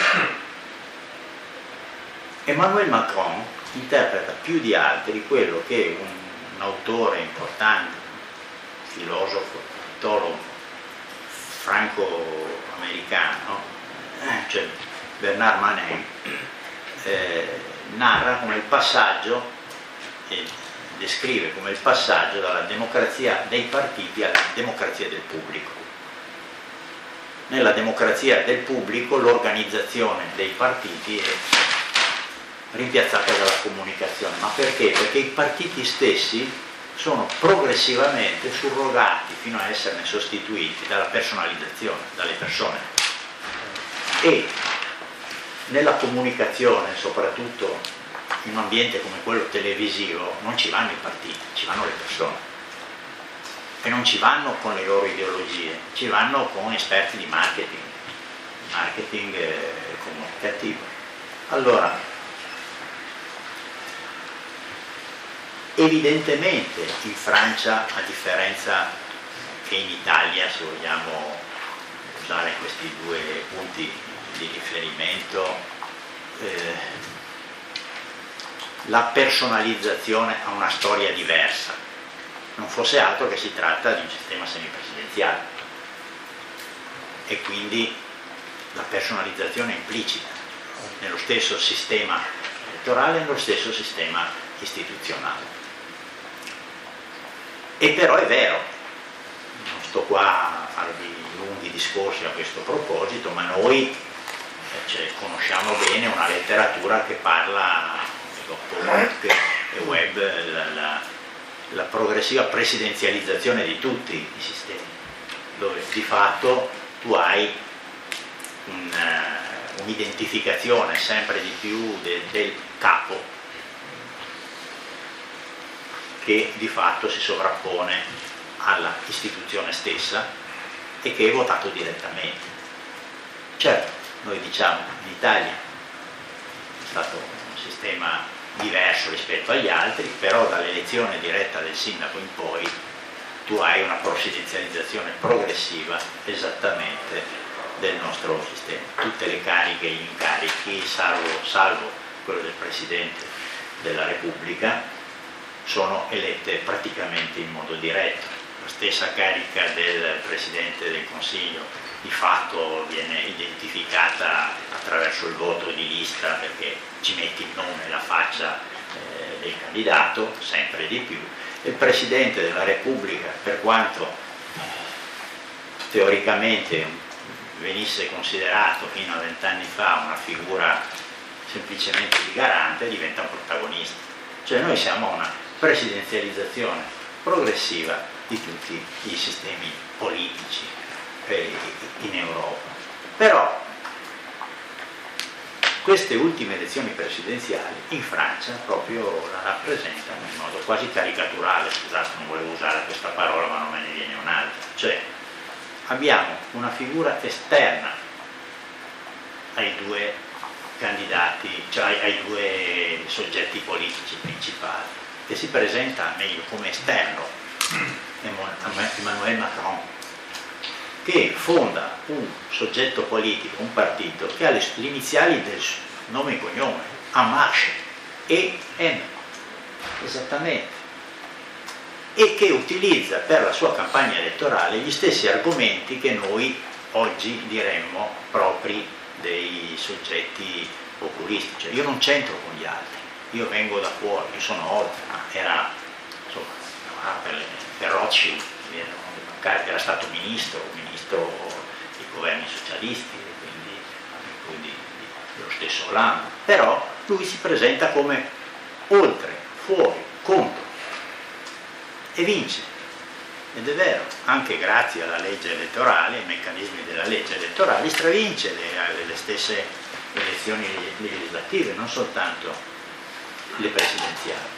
Emmanuel Macron interpreta più di altri quello che un, un autore importante, filosofo, politologo franco-americano, cioè Bernard Manet, eh, narra come il passaggio, e descrive come il passaggio dalla democrazia dei partiti alla democrazia del pubblico. Nella democrazia del pubblico l'organizzazione dei partiti è rimpiazzata dalla comunicazione. Ma perché? Perché i partiti stessi sono progressivamente surrogati fino a esserne sostituiti dalla personalizzazione, dalle persone. E nella comunicazione, soprattutto in un ambiente come quello televisivo, non ci vanno i partiti, ci vanno le persone. E non ci vanno con le loro ideologie, ci vanno con esperti di marketing, marketing eh, comunicativo. Allora, evidentemente in Francia, a differenza che in Italia, se vogliamo usare questi due punti di riferimento, eh, la personalizzazione ha una storia diversa, non fosse altro che si tratta di un sistema semipresidenziale e quindi la personalizzazione implicita nello stesso sistema elettorale e nello stesso sistema istituzionale. E però è vero, non sto qua a farvi lunghi discorsi a questo proposito, ma noi cioè, conosciamo bene una letteratura che parla, dopo Locke e Webb, la, la, la progressiva presidenzializzazione di tutti i sistemi, dove di fatto tu hai un, uh, un'identificazione sempre di più de, del capo che di fatto si sovrappone alla istituzione stessa e che è votato direttamente. Certo, noi diciamo in Italia è stato un sistema diverso rispetto agli altri, però dall'elezione diretta del sindaco in poi tu hai una presidenzializzazione progressiva esattamente del nostro sistema. Tutte le cariche e gli incarichi, salvo, salvo quello del Presidente della Repubblica, sono elette praticamente in modo diretto. La stessa carica del Presidente del Consiglio di fatto viene identificata attraverso il voto di lista, perché ci metti il nome e la faccia eh, del candidato, sempre di più. Il Presidente della Repubblica, per quanto teoricamente venisse considerato fino a vent'anni fa una figura semplicemente di garante, diventa un protagonista. Cioè noi siamo a una presidenzializzazione progressiva di tutti i sistemi politici eh, in Europa. Però queste ultime elezioni presidenziali in Francia proprio la rappresentano in modo quasi caricaturale, scusate, non volevo usare questa parola ma non me ne viene un'altra, cioè abbiamo una figura esterna ai due candidati, cioè ai, ai due soggetti politici principali, che si presenta meglio come esterno, Emmanuel Macron, che fonda un soggetto politico, un partito che ha le, le iniziali del nome e cognome, En Marche, E M, esattamente, e che utilizza per la sua campagna elettorale gli stessi argomenti che noi oggi diremmo propri dei soggetti populisti. Cioè, io non c'entro con gli altri, io vengo da fuori, io sono oltre, ma era, insomma, per, le, per Rothschild, era stato ministro, ministro dei governi socialisti, quindi amico di, di, dello stesso Hollande, però lui si presenta come oltre, fuori, contro, e vince. Ed è vero, anche grazie alla legge elettorale, ai meccanismi della legge elettorale, stravince le, le stesse elezioni legislative, non soltanto le presidenziali.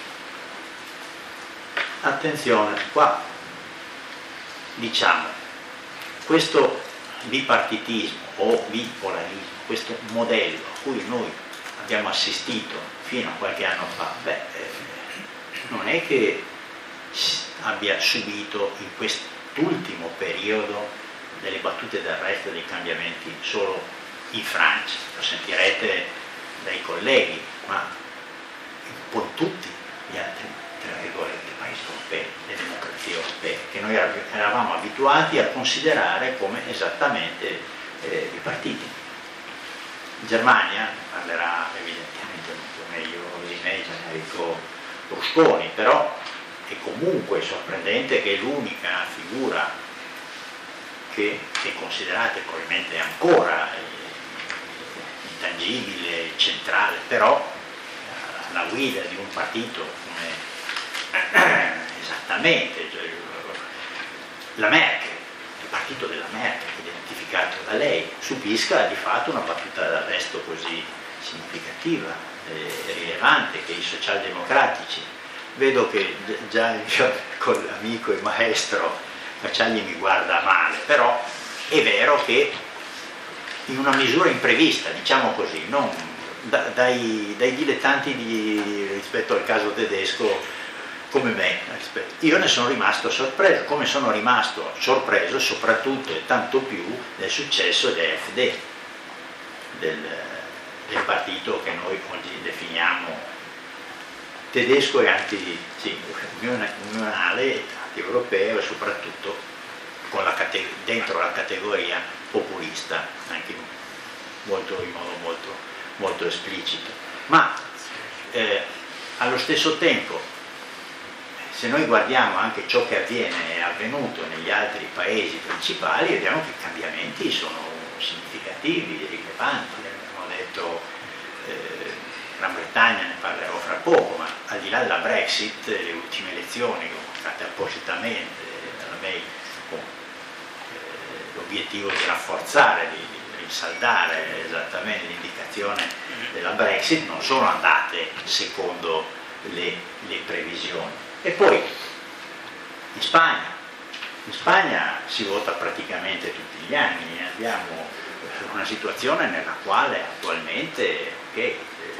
Attenzione, qua diciamo, questo bipartitismo o bipolarismo, questo modello a cui noi abbiamo assistito fino a qualche anno fa, beh, eh, non è che abbia subito in quest'ultimo periodo delle battute d'arresto e dei cambiamenti solo in Francia, lo sentirete dai colleghi, ma un po' in tutti gli altri, tra virgolette, paesi europei, le democrazie europee, che noi eravamo abituati a considerare come esattamente eh, i partiti. In Germania parlerà evidentemente molto meglio di me Enrico Rusconi, però è comunque sorprendente che l'unica figura che è considerata probabilmente ancora eh, intangibile, centrale, però la guida di un partito come esattamente cioè, la Merkel, il partito della Merkel, identificato da lei, subisca di fatto una battuta d'arresto così significativa e rilevante, che i socialdemocratici, vedo che già il mio amico e maestro Acciagli mi guarda male, però è vero che in una misura imprevista, diciamo così, non da, dai, dai dilettanti di, rispetto al caso tedesco come me, io ne sono rimasto sorpreso, come sono rimasto sorpreso soprattutto e tanto più del successo dell'A F D, del, del partito che noi oggi definiamo tedesco e anti, sì, unionale, anti-europeo e soprattutto con la dentro la categoria populista, anche molto, in modo molto, molto esplicito. Ma eh, allo stesso tempo, se noi guardiamo anche ciò che avviene, è avvenuto negli altri paesi principali, vediamo che i cambiamenti sono significativi, rilevanti. Abbiamo detto eh, Gran Bretagna, ne parlerò fra poco, ma al di là della Brexit, le ultime elezioni che sono state appositamente dalla May con eh, l'obiettivo di rafforzare, di, di rinsaldare esattamente l'indicazione della Brexit, non sono andate secondo le, le previsioni. E poi in Spagna, in Spagna si vota praticamente tutti gli anni, abbiamo una situazione nella quale attualmente okay,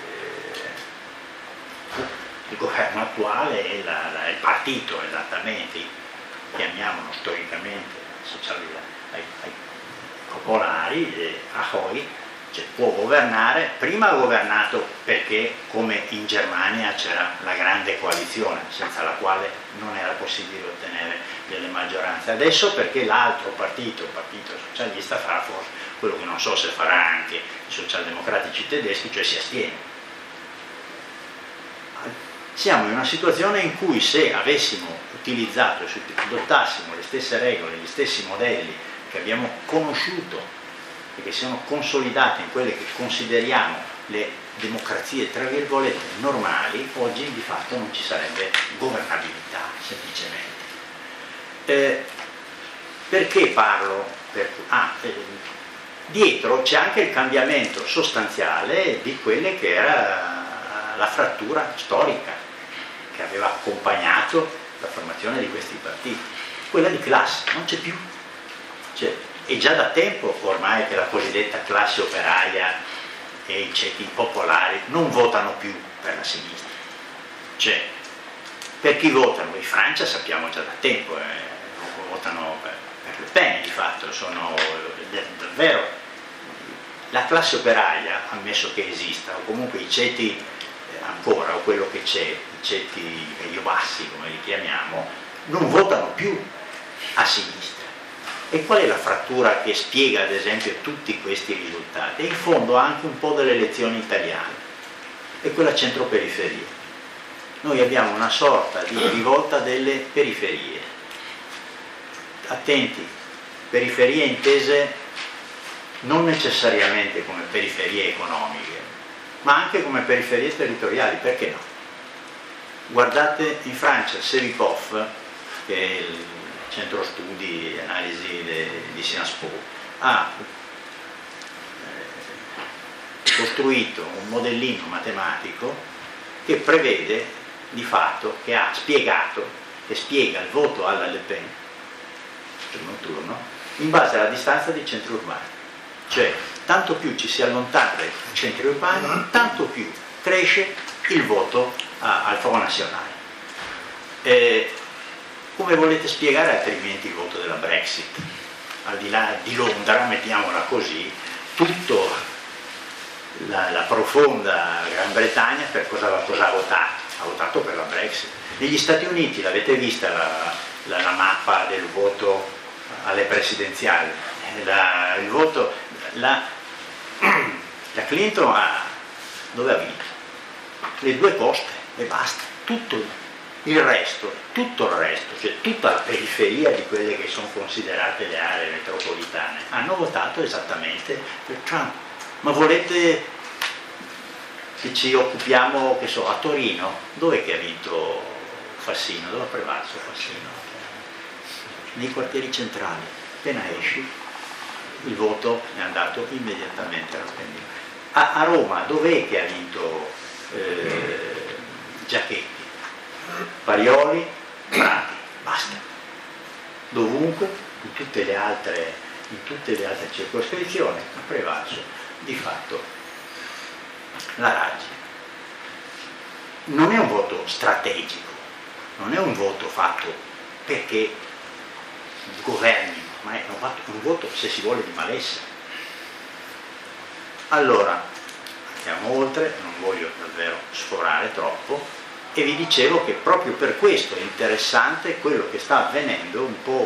il governo attuale è la, la, il partito esattamente, chiamiamolo storicamente ai, ai popolari, eh, Rajoy, cioè, può governare. Prima ha governato perché, come in Germania, c'era la grande coalizione senza la quale non era possibile ottenere delle maggioranze. Adesso perché l'altro partito, il partito socialista, farà forse quello che non so se farà anche i socialdemocratici tedeschi, cioè si astiene. Siamo in una situazione in cui, se avessimo utilizzato, se adottassimo le stesse regole, gli stessi modelli che abbiamo conosciuto e che siano consolidate in quelle che consideriamo le democrazie tra virgolette normali, oggi di fatto non ci sarebbe governabilità, semplicemente. Eh, perché parlo? Per, ah, eh, dietro c'è anche il cambiamento sostanziale di quelle che era la frattura storica che aveva accompagnato la formazione di questi partiti, quella di classe, non c'è più. Cioè, è già da tempo ormai che la cosiddetta classe operaia e i ceti popolari non votano più per la sinistra. Cioè, per chi votano? In Francia sappiamo già da tempo, eh, votano per, per Le Pen, di fatto, sono davvero la classe operaia, ammesso che esista, o comunque i ceti eh, ancora, o quello che c'è, i ceti medio-bassi, come li chiamiamo, non votano più a sinistra. E qual è la frattura che spiega, ad esempio, tutti questi risultati? E in fondo anche un po' delle elezioni italiane, è quella centro-periferia. Noi abbiamo una sorta di rivolta delle periferie. Attenti, periferie intese non necessariamente come periferie economiche, ma anche come periferie territoriali, perché no? Guardate in Francia, Sevipov, che è il centro studi e analisi di Sciences Po, ha costruito un modellino matematico che prevede di fatto, che ha spiegato, che spiega il voto alla Le Pen, primo turno, in base alla distanza dei centri urbani. Cioè, tanto più ci si allontana dai centri urbani, tanto più cresce il voto a, al Front National. Eh, Come volete spiegare altrimenti il voto della Brexit? Al di là di Londra, mettiamola così, tutto la, la profonda Gran Bretagna per cosa, cosa ha votato? Ha votato per la Brexit. Negli Stati Uniti, l'avete vista la, la, la mappa del voto alle presidenziali? La, il voto, la, la Clinton ha, dove ha vinto? Le due coste e basta, tutto il resto, tutto il resto, cioè tutta la periferia di quelle che sono considerate le aree metropolitane, hanno votato esattamente per Trump. Ma volete che ci occupiamo, che so, a Torino? Dov'è che ha vinto Fassino? Dove ha prevalso Fassino? Nei quartieri centrali. Appena esci, il voto è andato immediatamente alla spendita. A, a Roma, dov'è che ha vinto eh, Giachetti? Parioli, Prati, basta. Dovunque, in tutte le altre, in tutte le altre circoscrizioni, ha prevalso di fatto la Raggi. Non è un voto strategico, non è un voto fatto perché governino, ma è un voto, un voto, se si vuole, di malessere. Allora, andiamo oltre, non voglio davvero sforare troppo, e vi dicevo che proprio per questo è interessante quello che sta avvenendo un po'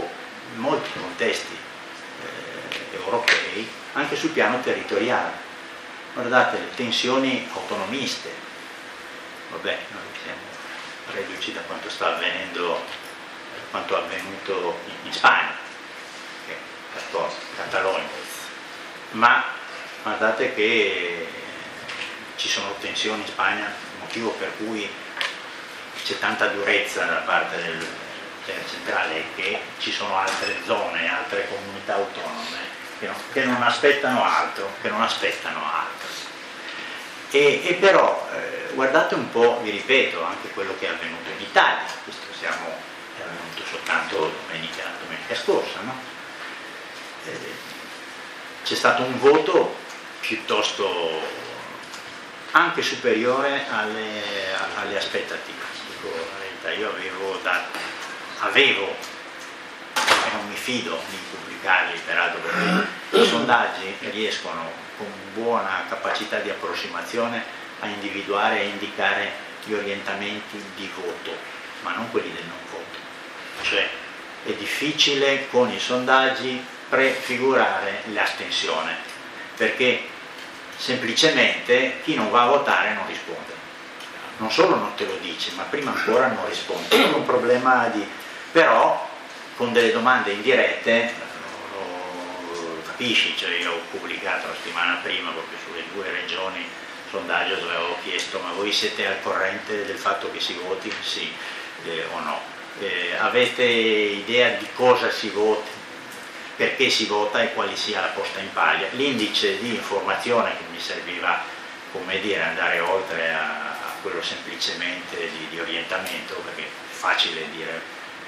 in molti contesti eh, europei, anche sul piano territoriale. Guardate le tensioni autonomiste, vabbè, noi siamo reduci da quanto sta avvenendo, quanto è avvenuto in, in Spagna, che è Catalogna, ma guardate che ci sono tensioni in Spagna, il motivo per cui c'è tanta durezza da parte del potere centrale è che ci sono altre zone, altre comunità autonome che non, che non aspettano altro, che non aspettano altro. E, e però eh, guardate un po', vi ripeto, anche quello che è avvenuto in Italia, questo siamo, è avvenuto soltanto domenica, domenica scorsa, no? Eh, c'è stato un voto piuttosto anche superiore alle, alle aspettative, dico la verità. Io avevo dato, avevo, e non mi fido di pubblicarli peraltro, perché i sondaggi riescono con buona capacità di approssimazione a individuare e indicare gli orientamenti di voto, ma non quelli del non voto. Cioè è difficile con i sondaggi prefigurare l'astensione, perché semplicemente chi non va a votare non risponde. Non solo non te lo dice, ma prima ancora non risponde. È un problema di... però con delle domande indirette capisci, cioè io ho pubblicato la settimana prima proprio sulle due regioni un sondaggio dove avevo chiesto: ma voi siete al corrente del fatto che si voti? Sì eh, o no? Eh, avete idea di cosa si voti, perché si vota e quale sia la posta in palio? L'indice di informazione che mi serviva, come dire, andare oltre a, a quello semplicemente di, di orientamento, perché è facile dire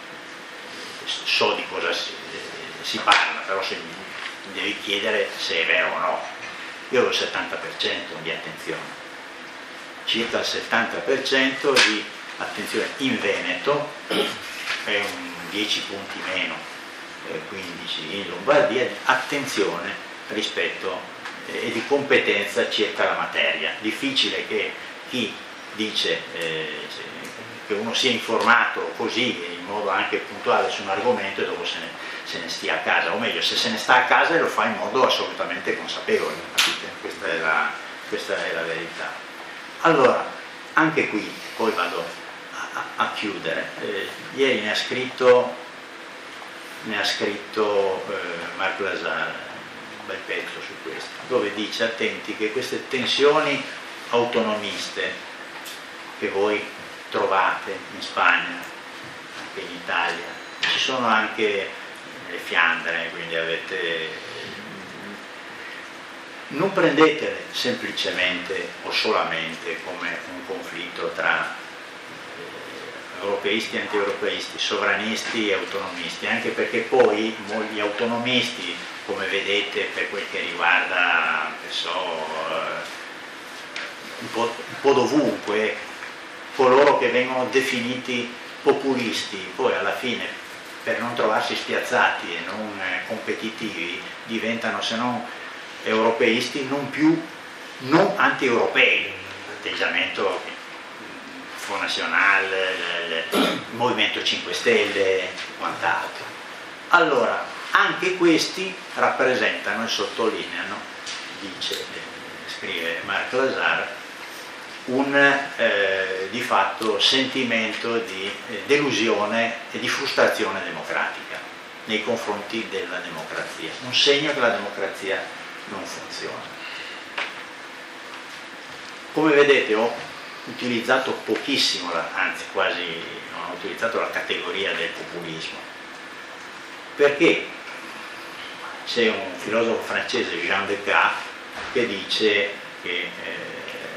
so di cosa si, si parla, però se mi devi chiedere se è vero o no. Io ho il settanta per cento di attenzione, circa il settanta per cento di attenzione in Veneto, è un dieci punti meno, quindici in Lombardia, di attenzione rispetto eh, e di competenza circa la materia. Difficile che chi dice eh, che uno sia informato così in modo anche puntuale su un argomento e dopo se ne, se ne stia a casa, o meglio, se se ne sta a casa lo fa in modo assolutamente consapevole, capite? Questa è la, questa è la verità. Allora, anche qui, poi vado a, a, a chiudere, eh, ieri ne ha scritto, ne ha scritto eh, Marc Lazar un bel pezzo su questo, dove dice: attenti che queste tensioni autonomiste che voi trovate in Spagna, anche in Italia, ci sono anche nelle Fiandre, quindi avete, non prendetele semplicemente o solamente come un conflitto tra eh, europeisti e anti-europeisti, sovranisti e autonomisti, anche perché poi gli autonomisti, come vedete per quel che riguarda, che so, un po', un po' dovunque, coloro che vengono definiti populisti, poi alla fine, per non trovarsi spiazzati e non eh, competitivi, diventano, se non europeisti, non più non anti-europei, l'atteggiamento Front National, il Movimento cinque Stelle e quant'altro. Allora, anche questi rappresentano e sottolineano, dice, scrive Marc Lazar, un eh, di fatto sentimento di eh, delusione e di frustrazione democratica nei confronti della democrazia, un segno che la democrazia non funziona. Come vedete ho utilizzato pochissimo, anzi quasi non ho utilizzato la categoria del populismo, perché c'è un filosofo francese, Jean Descartes, che dice che eh,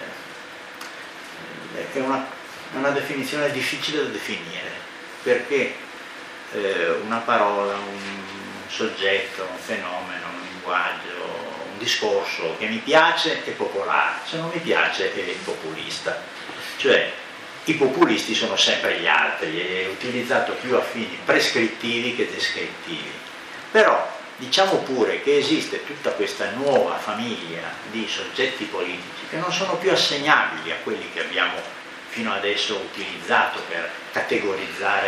è una, una definizione difficile da definire, perché eh, una parola, un soggetto, un fenomeno, un linguaggio, un discorso che mi piace è popolare, se non mi piace è populista. Cioè i populisti sono sempre gli altri, è utilizzato più a fini prescrittivi che descrittivi. Però diciamo pure che esiste tutta questa nuova famiglia di soggetti politici che non sono più assegnabili a quelli che abbiamo fino adesso utilizzato per categorizzare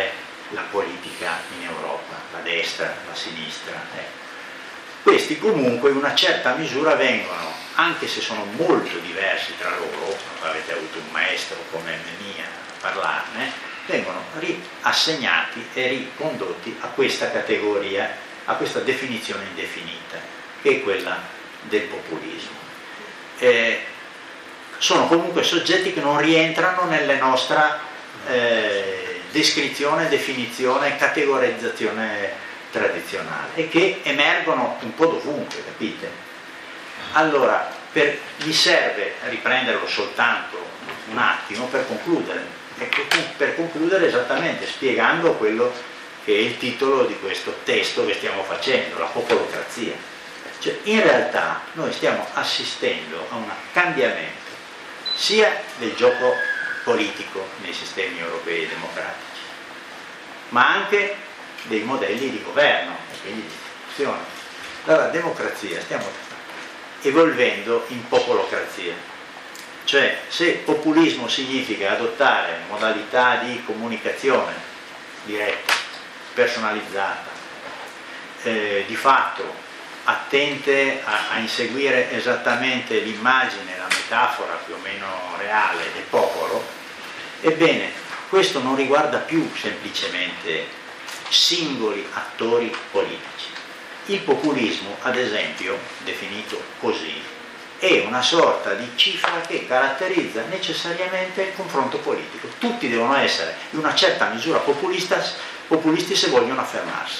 la politica in Europa, la destra, la sinistra. Eh. Questi comunque in una certa misura vengono, anche se sono molto diversi tra loro, avete avuto un maestro come Menia a parlarne, vengono riassegnati e ricondotti a questa categoria, a questa definizione indefinita, che è quella del populismo. Eh, sono comunque soggetti che non rientrano nella nostra eh, descrizione, definizione, categorizzazione tradizionale e che emergono un po' dovunque, capite? Allora, per, mi serve riprenderlo soltanto un attimo per concludere, ecco, per concludere esattamente spiegando quello che è il titolo di questo testo che stiamo facendo, la popolocrazia. Cioè, in realtà noi stiamo assistendo a un cambiamento sia del gioco politico nei sistemi europei democratici, ma anche dei modelli di governo e quindi di istituzione. Allora, democrazia, stiamo evolvendo in popolocrazia, cioè se populismo significa adottare modalità di comunicazione diretta, personalizzata, eh, di fatto attente a, a inseguire esattamente l'immagine, la metafora più o meno reale del popolo, ebbene questo non riguarda più semplicemente singoli attori politici. Il populismo, ad esempio, definito così, è una sorta di cifra che caratterizza necessariamente il confronto politico. Tutti devono essere in una certa misura populisti se vogliono affermarsi.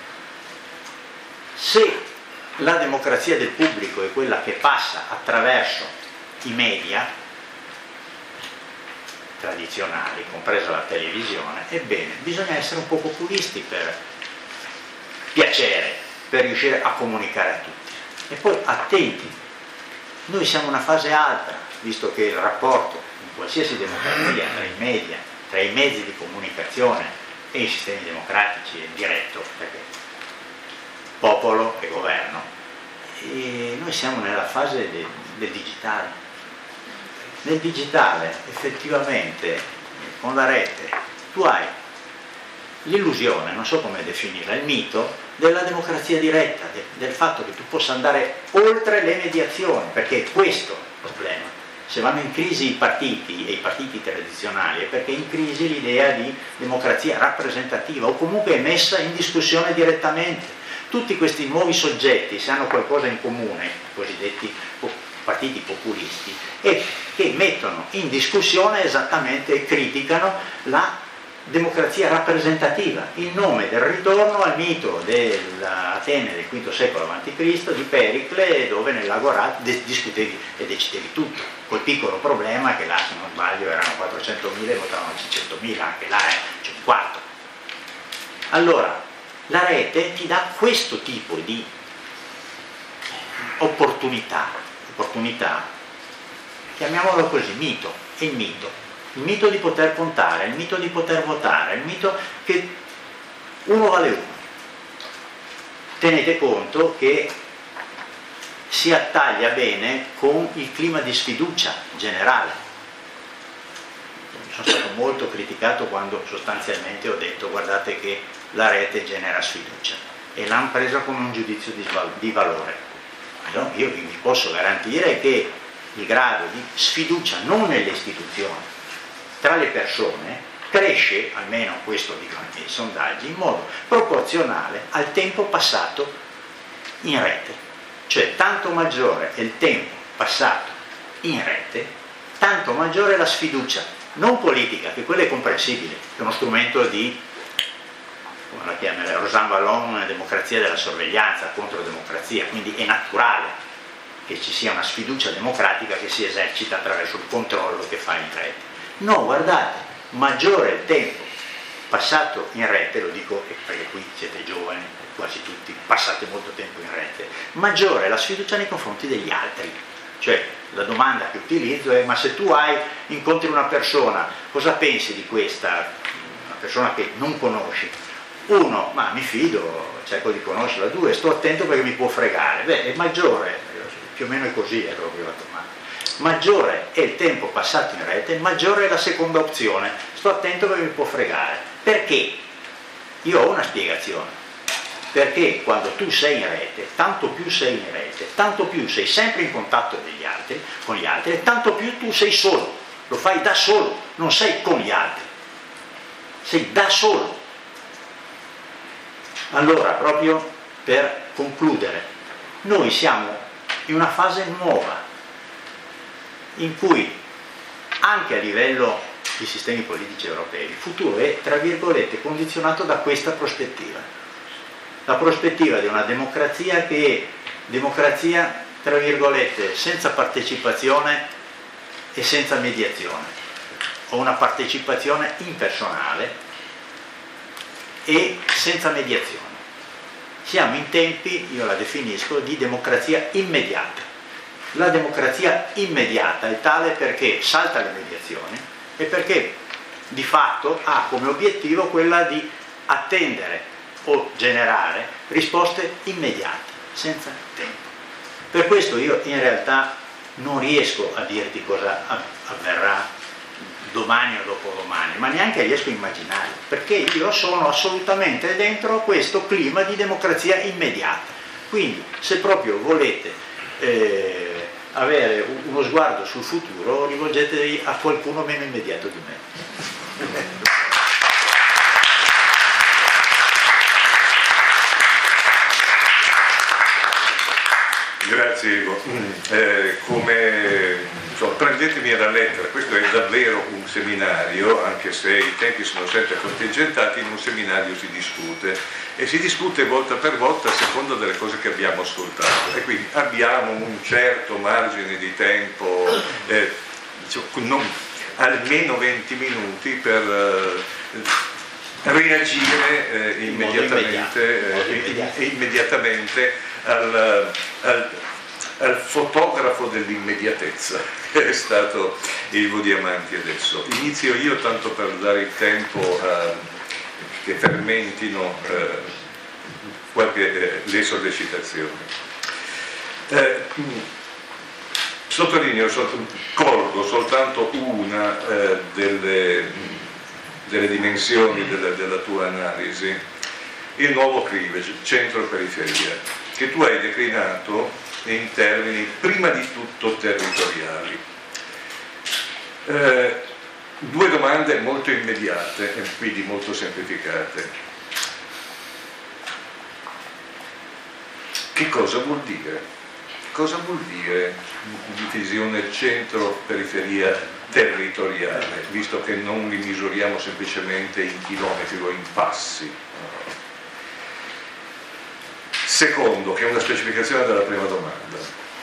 Se la democrazia del pubblico è quella che passa attraverso i media tradizionali, compresa la televisione, ebbene, bisogna essere un po' populisti per piacere, per riuscire a comunicare a tutti. E poi attenti, noi siamo in una fase alta, visto che il rapporto in qualsiasi democrazia tra i media, tra i mezzi di comunicazione e i sistemi democratici è diretto, perché popolo e governo, e noi siamo nella fase de, del digitale. Nel digitale effettivamente con la rete tu hai l'illusione, non so come definirla, il mito della democrazia diretta, de, del fatto che tu possa andare oltre le mediazioni, perché è questo il problema. Se vanno in crisi i partiti e i partiti tradizionali è perché è in crisi l'idea di democrazia rappresentativa o comunque è messa in discussione direttamente. Tutti questi nuovi soggetti, se hanno qualcosa in comune, i cosiddetti partiti populisti, e che mettono in discussione esattamente e criticano la democrazia rappresentativa in nome del ritorno al mito dell'Atene del quinto secolo avanti Cristo di Pericle, dove nell'agorà discutevi e decidevi tutto, col piccolo problema che là, se non sbaglio, erano quattrocentomila e votavano cinquecentomila, anche là è cioè un quarto. Allora la rete ti dà questo tipo di opportunità opportunità, chiamiamolo così, mito, è il mito, il mito di poter contare, il mito di poter votare, il mito che uno vale uno. Tenete conto che si attaglia bene con il clima di sfiducia generale. Sono stato molto criticato quando sostanzialmente ho detto guardate che la rete genera sfiducia e l'hanno presa come un giudizio di, di valore. No, io vi posso garantire che il grado di sfiducia non nelle istituzioni, tra le persone, cresce, almeno questo dicono i sondaggi, in modo proporzionale al tempo passato in rete. Cioè tanto maggiore è il tempo passato in rete, tanto maggiore è la sfiducia, non politica, che quella è comprensibile, è uno strumento di, come la chiama Rosan Vallon, democrazia della sorveglianza, controdemocrazia, quindi è naturale che ci sia una sfiducia democratica che si esercita attraverso il controllo che fa in rete. No, guardate, maggiore il tempo passato in rete, lo dico perché qui siete giovani, quasi tutti, passate molto tempo in rete, maggiore è la sfiducia nei confronti degli altri. Cioè la domanda che utilizzo è: ma se tu hai, incontri una persona, cosa pensi di questa, una persona che non conosci? Uno, ma mi fido, cerco di conoscerla. Due, sto attento perché mi può fregare. Beh, è maggiore, più o meno è così, è proprio la domanda. Maggiore è il tempo passato in rete, maggiore è la seconda opzione, sto attento perché mi può fregare. Perché? io ho una spiegazione. Perché quando tu sei in rete, tanto più sei in rete, tanto più sei sempre in contatto degli altri, con gli altri, e tanto più tu sei solo, lo fai da solo, non sei con gli altri, sei da solo. Allora, proprio per concludere, noi siamo in una fase nuova, in cui anche a livello di sistemi politici europei il futuro è, tra virgolette, condizionato da questa prospettiva. La prospettiva di una democrazia che è democrazia, tra virgolette, senza partecipazione e senza mediazione, o una partecipazione impersonale e senza mediazione. Siamo in tempi, io la definisco, di democrazia immediata. La democrazia immediata è tale perché salta le mediazioni e perché di fatto ha come obiettivo quella di attendere o generare risposte immediate, senza tempo. Per questo io in realtà non riesco a dirti cosa avverrà domani o dopodomani, ma neanche riesco a immaginare, perché io sono assolutamente dentro questo clima di democrazia immediata. Quindi se proprio volete eh, avere uno sguardo sul futuro, rivolgetevi a qualcuno meno immediato di me. Grazie Ivo. Eh, come insomma, prendetemi alla lettera, questo è davvero un seminario, anche se i tempi sono sempre contingentati, in un seminario si discute e si discute volta per volta a seconda delle cose che abbiamo ascoltato e quindi abbiamo un certo margine di tempo, eh, diciamo, non, almeno venti minuti per eh, reagire eh, immediatamente, eh, e immediatamente al, al, al fotografo dell'immediatezza che è stato Ivo Diamanti adesso. Inizio io tanto per dare il tempo a, che fermentino eh, qualche, eh, le sollecitazioni. Eh, sottolineo, colgo soltanto una eh, delle, delle dimensioni della, della tua analisi, il nuovo clivage, centro-periferia, che tu hai declinato in termini prima di tutto territoriali. Eh, due domande molto immediate e quindi molto semplificate. Che cosa vuol dire? Cosa vuol dire divisione centro-periferia territoriale, visto che non li misuriamo semplicemente in chilometri o in passi? Secondo, che è una specificazione della prima domanda.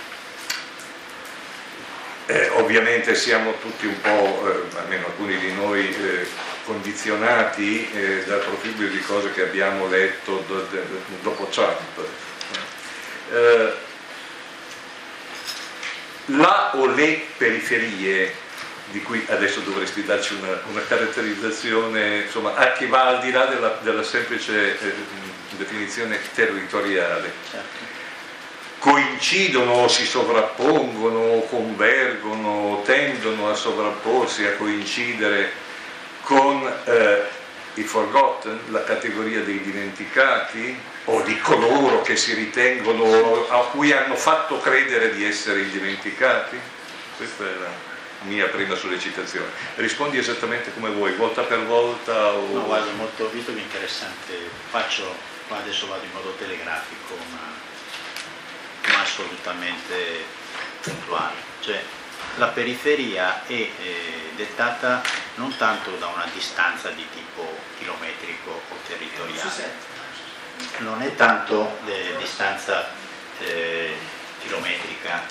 Eh, ovviamente siamo tutti un po', eh, almeno alcuni di noi, eh, condizionati eh, dal profilo di cose che abbiamo letto do, do, dopo Trump. Eh, la o le periferie, di cui adesso dovresti darci una, una caratterizzazione, insomma, che va al di là della, della semplice eh, definizione territoriale, coincidono, si sovrappongono, convergono, tendono a sovrapporsi, a coincidere con eh, i forgotten, la categoria dei dimenticati o di coloro che si ritengono, a cui hanno fatto credere di essere indimenticati? Questa è la mia prima sollecitazione. Rispondi esattamente come vuoi, volta per volta o... No, guarda, molto, visto che è interessante, faccio, adesso vado in modo telegrafico, ma, ma assolutamente puntuale. Cioè, la periferia è eh, dettata non tanto da una distanza di tipo chilometrico o territoriale, non è tanto di distanza eh, chilometrica,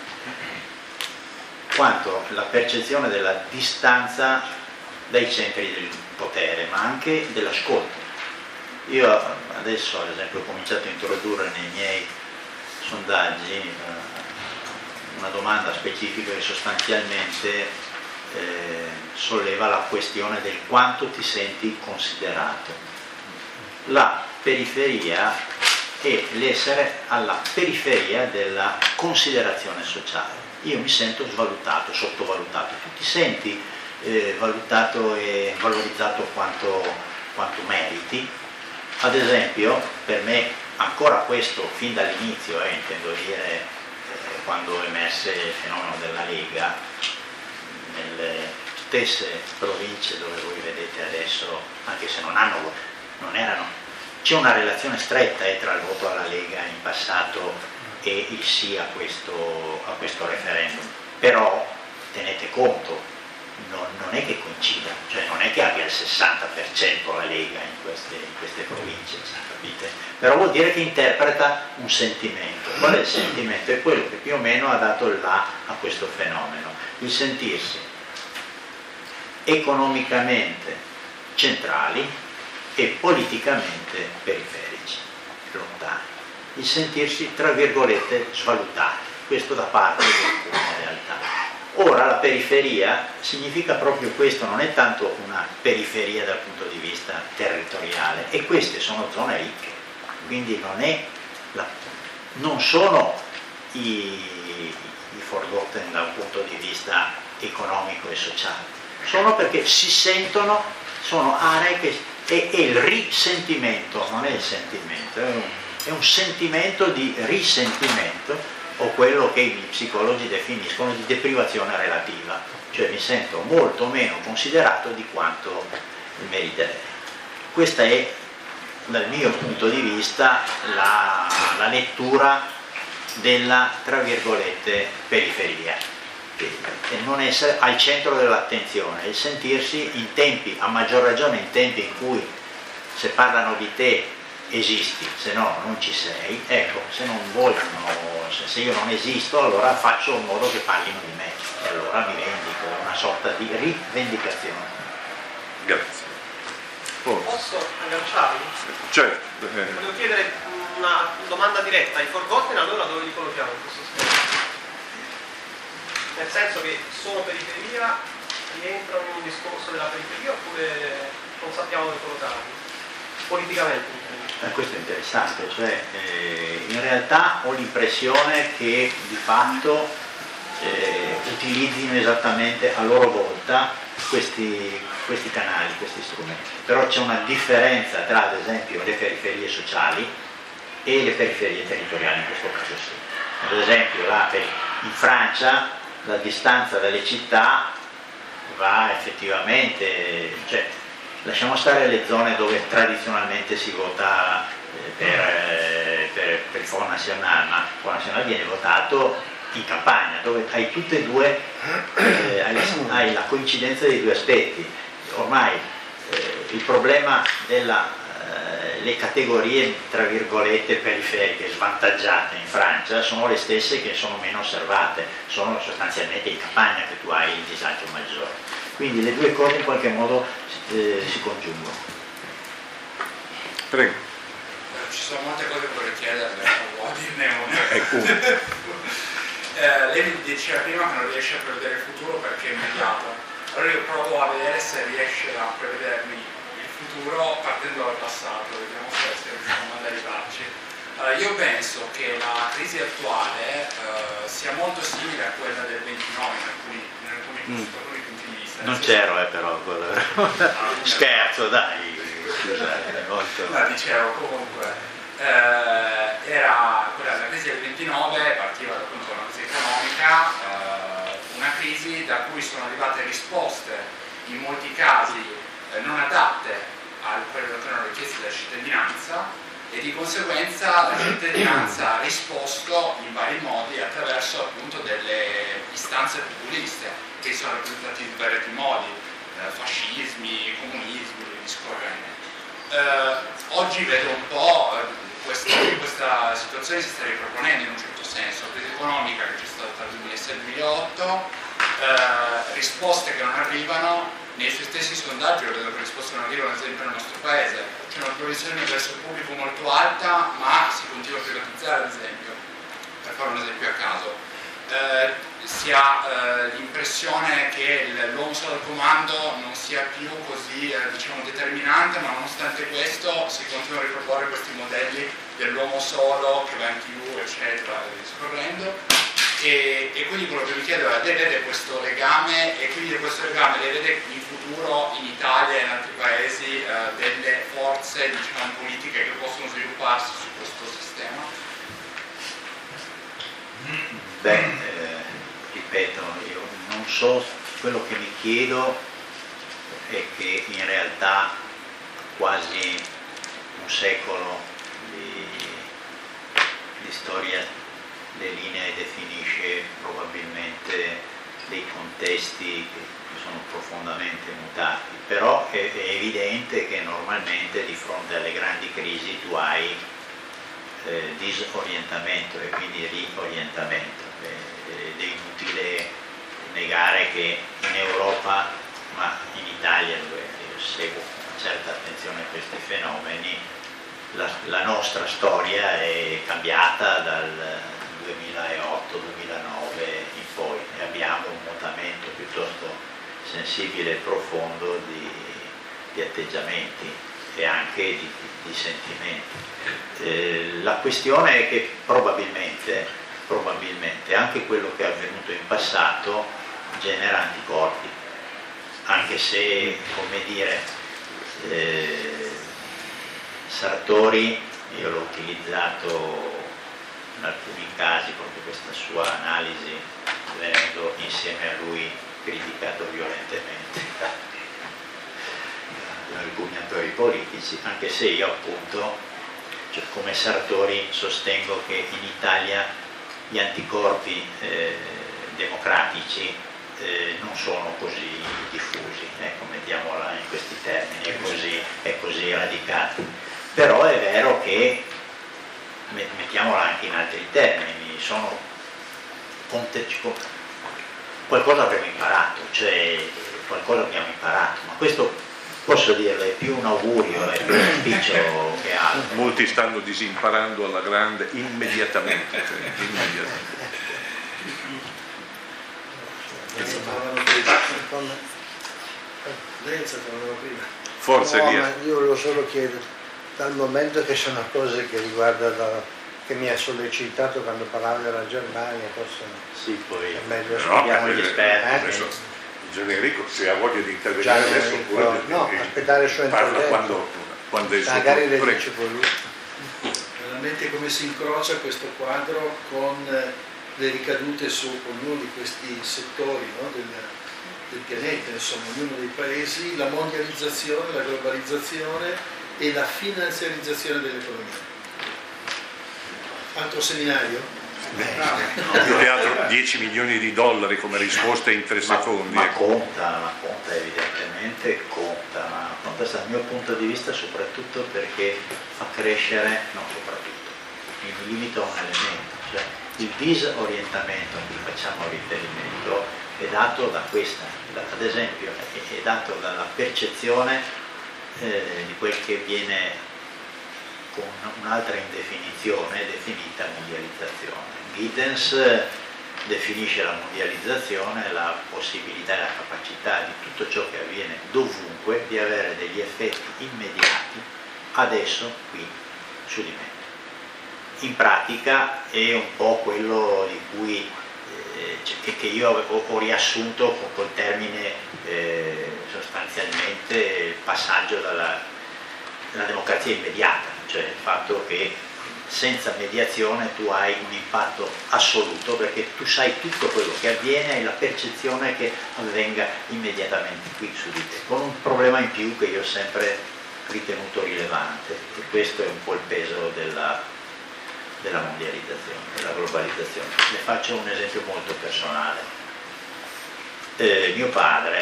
quanto la percezione della distanza dai centri del potere, ma anche dell'ascolto. Io adesso, ad esempio, ho cominciato a introdurre nei miei sondaggi eh, una domanda specifica che sostanzialmente eh, solleva la questione del quanto ti senti considerato. La periferia è l'essere alla periferia della considerazione sociale. Io mi sento svalutato, sottovalutato. Tu ti senti eh, valutato e valorizzato quanto, quanto meriti? Ad esempio, per me ancora questo fin dall'inizio, eh, intendo dire eh, quando emerse il fenomeno della Lega, nelle stesse province dove voi vedete adesso, anche se non hanno, non erano, c'è una relazione stretta eh, tra il voto alla Lega in passato e il sì a questo, a questo referendum, però tenete conto, non, non è che coincida, cioè non è che abbia il sessanta per cento la Lega in queste, in queste province, capite? Però vuol dire che interpreta un sentimento. Qual è il sentimento? È quello che più o meno ha dato il là a questo fenomeno, il sentirsi economicamente centrali e politicamente periferici, lontani, il sentirsi tra virgolette svalutati, questo da parte di alcune realtà. Ora la periferia significa proprio questo, non è tanto una periferia dal punto di vista territoriale, e queste sono zone ricche, quindi non, è la, non sono i, i forgotten da un punto di vista economico e sociale, sono perché si sentono, sono aree che, è, è il risentimento, non è il sentimento, è un, è un sentimento di risentimento, o quello che i psicologi definiscono di deprivazione relativa, cioè mi sento molto meno considerato di quanto meriterei. Questa è, dal mio punto di vista, la, la lettura della, tra virgolette, periferia, e non essere al centro dell'attenzione, il sentirsi in tempi, a maggior ragione in tempi in cui se parlano di te esisti, se no non ci sei, ecco, se non vogliono, se io non esisto, allora faccio in modo che parlino di me, e allora mi vendico, è una sorta di rivendicazione. Grazie. Oh. Posso agganciarmi? Certo. Eh. Volevo chiedere una domanda diretta, i forgotten allora dove li collochiamo in questo schema? Nel senso che sono periferia, rientrano in un discorso della periferia, oppure non sappiamo dove collocarli? Politicamente. Eh, questo è interessante, cioè eh, in realtà ho l'impressione che di fatto eh, utilizzino esattamente a loro volta questi, questi canali, questi strumenti, però c'è una differenza tra ad esempio le periferie sociali e le periferie territoriali in questo caso sì. Ad esempio la, in Francia la distanza dalle città va effettivamente, cioè, lasciamo stare le zone dove tradizionalmente si vota eh, per, eh, per, per il Front National, ma il Front National viene votato in campagna, dove hai tutte e due, eh, hai, hai la coincidenza dei due aspetti. Ormai eh, il problema della eh, le categorie tra virgolette periferiche svantaggiate in Francia sono le stesse che sono meno osservate, sono sostanzialmente in campagna che tu hai il disagio maggiore. Quindi le due cose in qualche modo eh, si congiungono. Prego. Eh, ci sono molte cose che vorrei chiederle, non dirne una. Ecco. eh, lei mi diceva prima che non riesce a prevedere il futuro perché è immediato. Allora io provo a vedere se riesce a prevedermi il futuro partendo dal passato, vediamo se riusciamo ad arrivarci. Uh, io penso che la crisi attuale uh, sia molto simile a quella del ventinove in alcuni, in alcuni, mm. alcuni punti di vista. Non c'ero eh, però quello. Ah, scherzo, dai. Scusate, molto. Ma dicevo comunque, eh, era quella della crisi del ventinove, partiva appunto da una crisi economica, eh, una crisi da cui sono arrivate risposte in molti casi eh, non adatte a quelle che erano richieste dalla cittadinanza, e di conseguenza la cittadinanza ha risposto in vari modi attraverso appunto delle istanze populiste che sono rappresentate in svariati modi, eh, fascismi, comunismi, discorrendo. Eh, oggi vedo un po' eh, questa, questa situazione si sta riproponendo in un certo senso, la crisi economica che c'è stata tra il duemilasei e il duemilaotto, eh, risposte che non arrivano. Nei suoi stessi sondaggi io vedo che risposte non arrivano ad esempio nel nostro paese, c'è una propensione verso il pubblico molto alta, ma si continua a privatizzare ad esempio, per fare un esempio a caso. Eh, si ha eh, l'impressione che l'uomo solo al comando non sia più così eh, diciamo determinante, ma nonostante questo si continuano a riproporre questi modelli dell'uomo solo che va in tv eccetera, discorrendo. e, e quindi quello che mi chiedo è: lei vede questo legame, e quindi questo legame le vede in futuro in Italia e in altri paesi eh, delle forze, diciamo, politiche che possono svilupparsi su questo sistema? Beh, eh, ripeto, io non so, quello che mi chiedo è che in realtà quasi un secolo di, di storia delinea e definisce probabilmente dei contesti che sono profondamente mutati, però è, è evidente che normalmente di fronte alle grandi crisi tu hai eh, disorientamento e quindi riorientamento. Ed è inutile negare che in Europa, ma in Italia, dove io seguo con certa attenzione questi fenomeni, la, la nostra storia è cambiata dal duemilaotto duemilanove in poi, e abbiamo un mutamento piuttosto sensibile e profondo di, di atteggiamenti e anche di, di sentimenti. Eh, la questione è che probabilmente, probabilmente anche quello che è avvenuto in passato genera anticorpi, anche se, come dire, eh, Sartori, io l'ho utilizzato in alcuni casi proprio questa sua analisi, venendo insieme a lui criticato violentemente da alcuni attori politici, anche se io appunto, cioè, come Sartori, sostengo che in Italia gli anticorpi eh, democratici eh, non sono così diffusi, ecco, mettiamola in questi termini, è così, è così radicati. Però è vero che, mettiamola anche in altri termini, sono qualcosa abbiamo imparato, cioè qualcosa abbiamo imparato, ma questo posso dirle è più un augurio, è più un auspicio che altro. Molti stanno disimparando alla grande immediatamente, cioè, immediatamente. Forza, no, via. ma io volevo solo chiedere, dal momento che sono cose che riguardano, che mi ha sollecitato quando parlavo della Germania, forse sì, poi è meglio no, spiegare gli esperti. Adesso, Gian Enrico, se ha voglia di intervenire adesso, oppure no, aspettare il suo parla intervento. quando, quando è il suo magari le prego. dice poi lui. Veramente come si incrocia questo quadro con le ricadute su ognuno di questi settori, no, del, del pianeta, insomma, ognuno dei paesi, la mondializzazione, la globalizzazione e la finanziarizzazione dell'economia. Altro seminario? Più che altro dieci milioni di dollari come risposta in tre ma, secondi. ma ecco. conta, ma conta evidentemente, conta, ma conta dal mio punto di vista soprattutto perché fa crescere, no soprattutto, mi limito a un elemento, cioè il disorientamento a cui facciamo riferimento è dato da questa, da, ad esempio è, è dato dalla percezione eh, di quel che viene con un'altra indefinizione definita mondializzazione. Giddens definisce la mondializzazione la possibilità e la capacità di tutto ciò che avviene dovunque di avere degli effetti immediati adesso, qui, su di me. In pratica è un po' quello di cui eh, che, che io ho, ho riassunto con, col termine eh, sostanzialmente il passaggio dalla, dalla democrazia immediata, cioè il fatto che senza mediazione tu hai un impatto assoluto perché tu sai tutto quello che avviene e hai la percezione che avvenga immediatamente qui su di te, con un problema in più che io ho sempre ritenuto rilevante, e questo è un po' il peso della, della mondializzazione, della globalizzazione. Le faccio un esempio molto personale. Eh, mio padre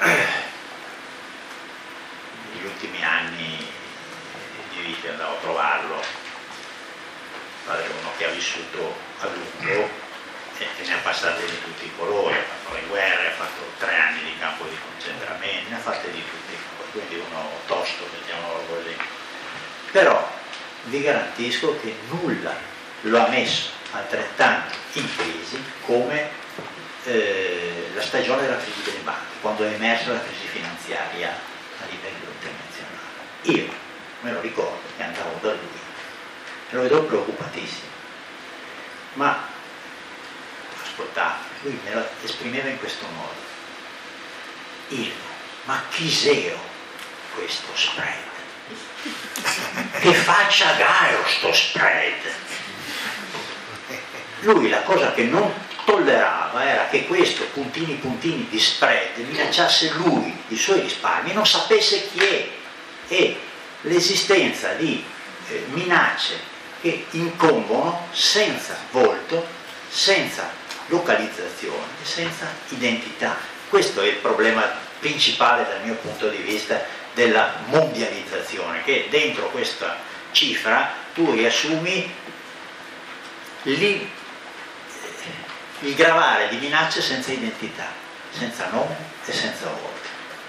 negli ultimi anni di vita andavo a trovarlo, padre uno che ha vissuto a lungo e che ne ha passate di tutti i colori, ha fatto le guerre, ha fatto tre anni di campo di concentramento, ne ha fatte di tutti, quindi uno tosto, mettiamolo così. Però vi garantisco che nulla lo ha messo altrettanto in crisi come eh, la stagione della crisi delle banche, quando è emersa la crisi finanziaria a livello internazionale. Io me lo ricordo che andavo da lui e lo vedo preoccupatissimo, ma ascoltate, lui me lo esprimeva in questo modo: il ma chiseo questo spread, che faccia Gaio sto spread. Lui la cosa che non tollerava era che questo puntini puntini di spread minacciasse lui, i suoi risparmi, non sapesse chi è, e l'esistenza di eh, minacce che incombono senza volto, senza localizzazione, senza identità. Questo è il problema principale dal mio punto di vista della mondializzazione, che dentro questa cifra tu riassumi lì il gravare di minacce senza identità, senza nome e senza volto.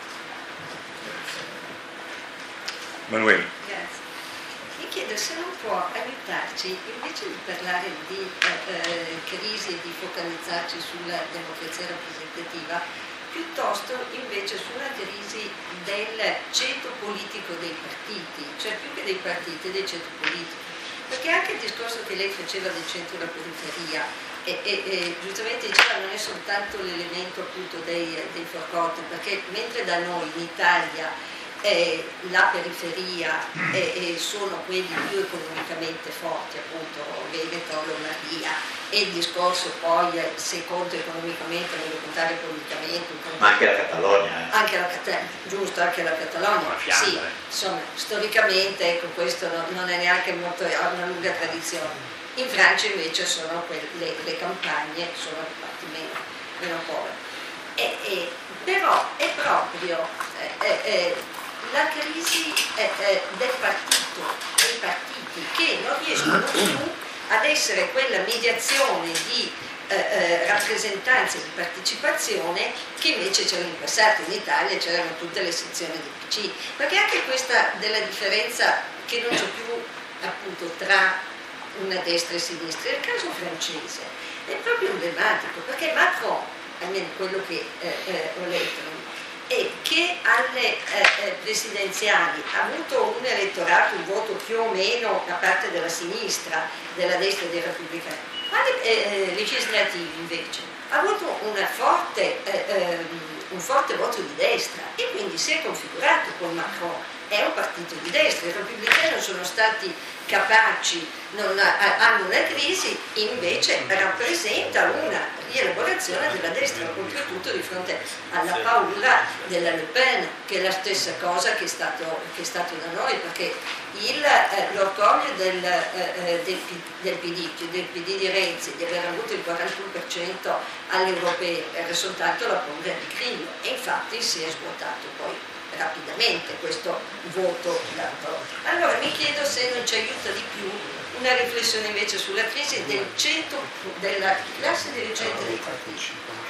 Manuela. Grazie. Mi chiedo se non può aiutarci, invece di parlare di eh, eh, crisi e di focalizzarci sulla democrazia rappresentativa, piuttosto invece su una crisi del ceto politico dei partiti, cioè più che dei partiti, del ceto politico. Perché anche il discorso che lei faceva del centro e la periferia, e, e, e giustamente diceva, non è soltanto l'elemento appunto dei, dei forcotti, perché mentre da noi in Italia eh, la periferia eh, eh, sono quelli più economicamente forti, appunto Veneto, Lombardia, e il discorso poi eh, se conto economicamente, voglio contare economicamente, ma anche la Catalogna, eh. anche la Catalogna, giusto, anche la Catalogna, la sì, insomma, storicamente ecco, questo non, non è neanche molto, ha una lunga tradizione. In Francia invece sono quelle, le, le campagne sono infatti meno, meno povere. E, e, però è proprio eh, eh, la crisi eh, eh, del partito, dei partiti, che non riescono più ad essere quella mediazione di eh, eh, rappresentanza e di partecipazione che invece c'era in passato. In Italia c'erano tutte le sezioni del P C, perché anche questa della differenza che non c'è più appunto tra una destra e sinistra, il caso francese è proprio emblematico, perché Macron, almeno quello che eh, eh, ho letto, è che alle eh, presidenziali ha avuto un elettorato, un voto più o meno da parte della sinistra, della destra e dei repubblicani, ma alle eh, legislativi invece ha avuto una forte, eh, eh, un forte voto di destra, e quindi si è configurato con Macron, è un partito di destra. I repubblicani sono stati capaci, non ha, hanno una crisi, invece rappresenta una rielaborazione della destra, oltretutto di fronte alla paura della Le Pen, che è la stessa cosa che è stato, che è stato da noi, perché il, eh, l'orgoglio del, eh, del, del P D, del P D di Renzi, di aver avuto il quarantuno per cento alle europee, era soltanto la paura di Grillo, e infatti si è svuotato poi rapidamente questo voto dato. Allora mi chiedo se non ci aiuta di più una riflessione invece sulla crisi del centro, della classe dirigente dei partiti.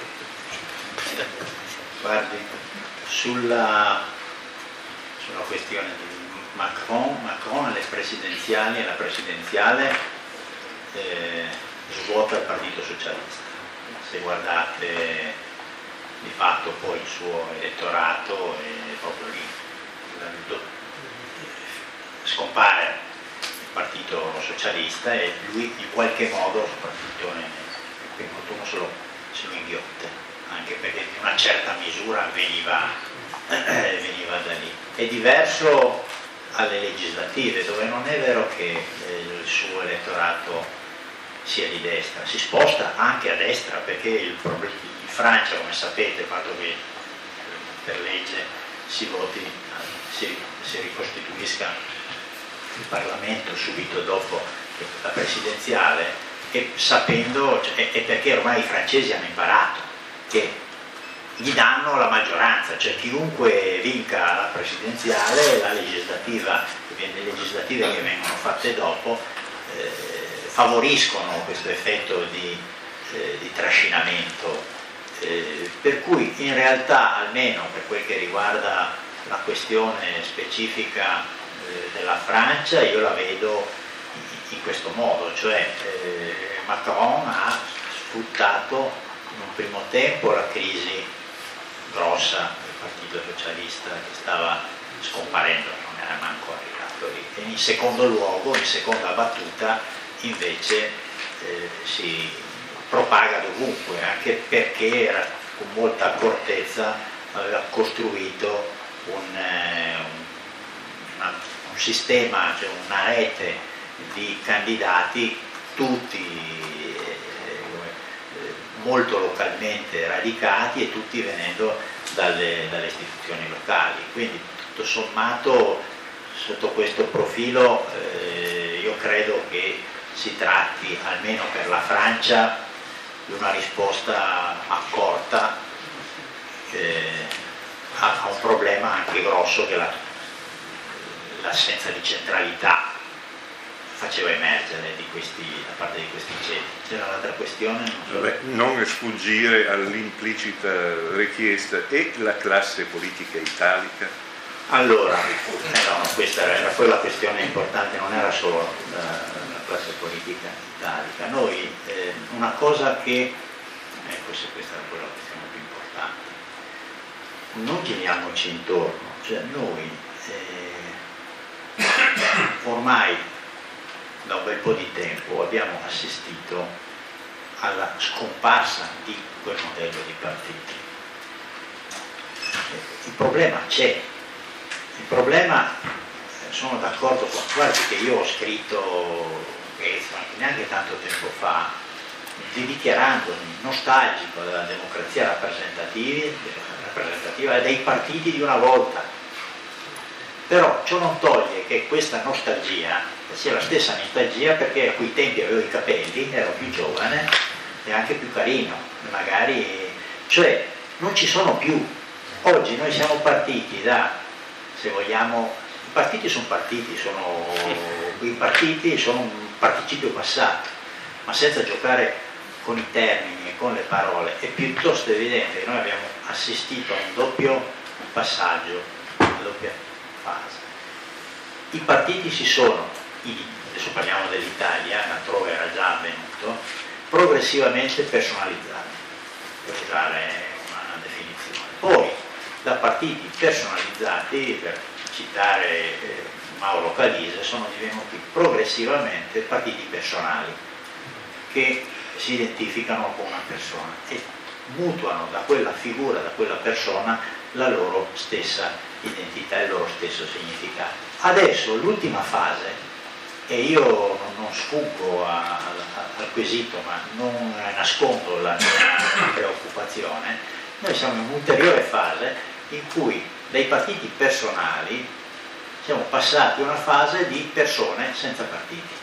Guardi, sulla, sulla questione di Macron, Macron alle presidenziali e alla presidenziale eh, svuota il Partito Socialista. Se guardate di fatto poi il suo elettorato è proprio lì, scompare il Partito Socialista e lui in qualche modo, soprattutto nel primo turno, se lo, se lo inghiotte, anche perché in una certa misura veniva, eh, veniva da lì. È diverso alle legislative, dove non è vero che eh, il suo elettorato sia di destra, si sposta anche a destra, perché il problema in Francia, come sapete, il fatto che per legge si voti, si, si ricostituisca il Parlamento subito dopo la presidenziale, e sapendo, cioè, è perché ormai i francesi hanno imparato che gli danno la maggioranza, cioè chiunque vinca la presidenziale, la legislativa, le legislative che vengono fatte dopo eh, favoriscono questo effetto di, eh, di trascinamento. Eh, per cui in realtà, almeno per quel che riguarda la questione specifica eh, della Francia, io la vedo in, in questo modo, cioè eh, Macron ha sfruttato in un primo tempo la crisi grossa del Partito Socialista che stava scomparendo, non era manco arrivato lì, e in secondo luogo, in seconda battuta, invece eh, si propaga dovunque, anche perché era, con molta accortezza aveva costruito un, eh, una, un sistema, cioè una rete di candidati tutti eh, molto localmente radicati e tutti venendo dalle, dalle istituzioni locali. Quindi tutto sommato sotto questo profilo eh, io credo che si tratti, almeno per la Francia, di una risposta accorta eh, a, a un problema anche grosso che la, l'assenza di centralità faceva emergere di questi, da parte di questi ceti. C'era un'altra questione? Non, so. Vabbè, non sfuggire all'implicita richiesta: e la classe politica italica? Allora, eh no, questa era poi la questione importante, non era solo la, la classe politica italica. Noi, eh, una cosa che, ecco, se questa era poi la questione più importante, non giriamoci intorno, cioè noi eh, ormai da un bel po' di tempo abbiamo assistito alla scomparsa di quel modello di partiti. Il problema c'è, il problema, sono d'accordo con, guardi che io ho scritto neanche tanto tempo fa, dichiarandomi nostalgico della democrazia rappresentativa e dei partiti di una volta. Però ciò non toglie che questa nostalgia sia la stessa nostalgia, perché a quei tempi avevo i capelli, ero più giovane e anche più carino, magari, cioè non ci sono più. Oggi noi siamo partiti da, se vogliamo, i partiti sono partiti, sono, i partiti sono un participio passato, ma senza giocare con i termini e con le parole è piuttosto evidente che noi abbiamo assistito a un doppio passaggio, una doppia fase. I partiti si sono, adesso parliamo dell'Italia, altrove era già avvenuto, progressivamente personalizzati, per usare una definizione. Poi da partiti personalizzati, per citare eh, Mauro Calise, sono divenuti progressivamente partiti personali che si identificano con una persona e mutuano da quella figura, da quella persona, la loro stessa identità e il loro stesso significato. Adesso l'ultima fase, e io non, non sfuggo a, a, al quesito, ma non nascondo la mia preoccupazione, noi siamo in un'ulteriore fase in cui dai partiti personali siamo passati a una fase di persone senza partiti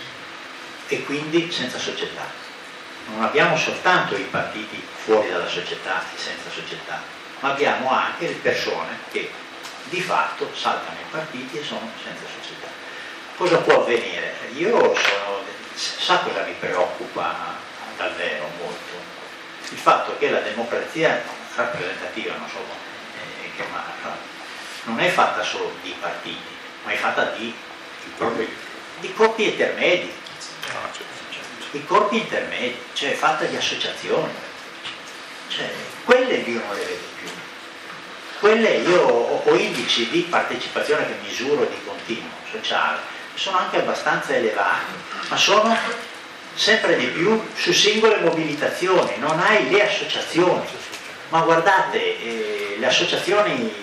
e quindi senza società. Non abbiamo soltanto i partiti fuori dalla società e senza società, ma abbiamo anche le persone che di fatto saltano i partiti e sono senza società. Cosa può avvenire? Io sono, sa cosa mi preoccupa davvero molto? Il fatto che la democrazia rappresentativa, non so, eh, che ma, non è fatta solo di partiti, ma è fatta di, di corpi intermedi. I corpi intermedi, cioè è fatta di associazioni, cioè quelle io non le vedo più. Quelle io ho, ho indici di partecipazione che misuro di continuo sociale, sono anche abbastanza elevati, ma sono sempre di più su singole mobilitazioni, non hai le associazioni. Ma guardate, eh, le associazioni,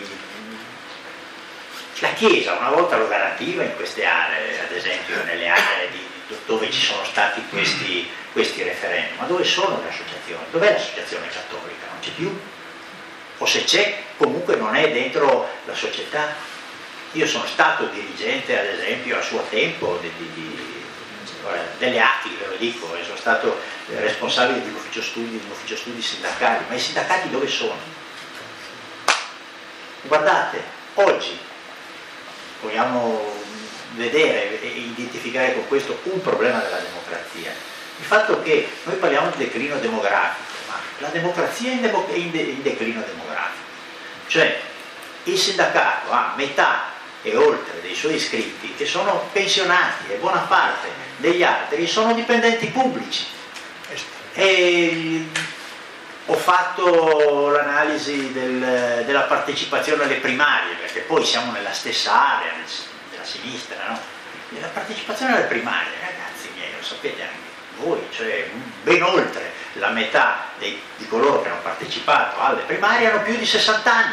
la Chiesa una volta lo garantiva in queste aree, ad esempio nelle aree di dove ci sono stati questi, questi referendum, ma dove sono le associazioni? Dov'è l'associazione cattolica? Non c'è più? O se c'è, comunque non è dentro la società. Io sono stato dirigente, ad esempio, a suo tempo di, di, di, delle A C I, ve lo dico, e sono stato responsabile dell'ufficio studi, dell'ufficio studi sindacali, ma i sindacati dove sono? Guardate, oggi vogliamo vedere e identificare con questo un problema della democrazia, il fatto che noi parliamo di declino demografico, ma la democrazia è in, de- in, de- in declino demografico, cioè il sindacato ha metà e oltre dei suoi iscritti che sono pensionati e buona parte degli altri sono dipendenti pubblici. E ho fatto l'analisi del, della partecipazione alle primarie, perché poi siamo nella stessa area della sinistra, no? La partecipazione alle primarie, ragazzi miei, lo sapete anche voi, cioè ben oltre la metà dei, di coloro che hanno partecipato alle primarie hanno più di sessanta anni.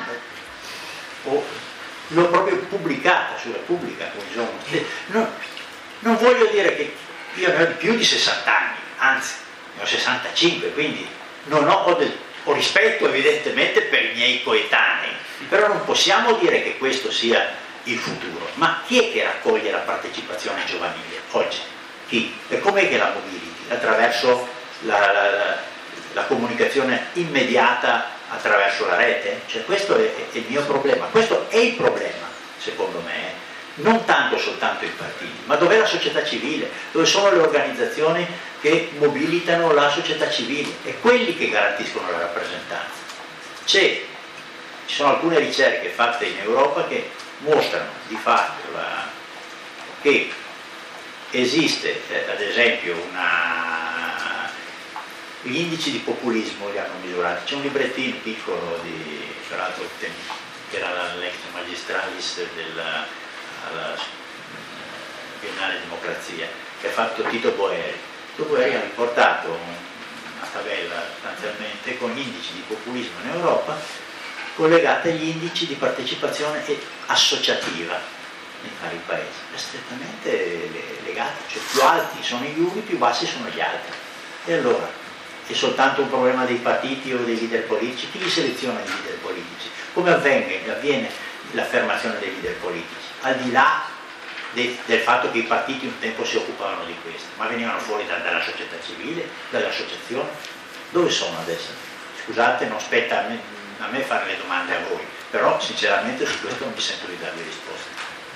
O, l'ho proprio pubblicata su Repubblica. No, non voglio dire che io ne ho di più di sessanta anni, anzi ne ho sessantacinque, quindi non ho, ho, del, ho rispetto evidentemente per i miei coetanei, però non possiamo dire che questo sia il futuro. Ma chi è che raccoglie la partecipazione giovanile oggi? Chi? E com'è che la mobiliti? Attraverso la, la, la, la comunicazione immediata attraverso la rete? Cioè questo è, è il mio problema, questo è il problema secondo me, non tanto soltanto i partiti, ma dov'è la società civile, dove sono le organizzazioni che mobilitano la società civile e quelli che garantiscono la rappresentanza. C'è, ci sono alcune ricerche fatte in Europa che mostrano di fatto la, che esiste eh, ad esempio una, gli indici di populismo li hanno misurati, c'è un librettino piccolo di, tra l'altro che era l'ex magistralis della alla Biennale Democrazia, che ha fatto Tito Boeri. Tito Boeri ha riportato una tabella sostanzialmente con gli indici di populismo in Europa collegati agli indici di partecipazione associativa nei vari paesi, è strettamente legati, cioè più alti sono gli uni, più bassi sono gli altri. E allora è soltanto un problema dei partiti o dei leader politici? Chi li seleziona i leader politici? Come avviene, avviene l'affermazione dei leader politici? Al di là de, del fatto che i partiti un tempo si occupavano di questo, ma venivano fuori da, dalla società civile, dalle associazioni. Dove sono adesso? Scusate, non spetta a me, a me fare le domande a voi, però sinceramente su questo non mi sento di darvi risposte.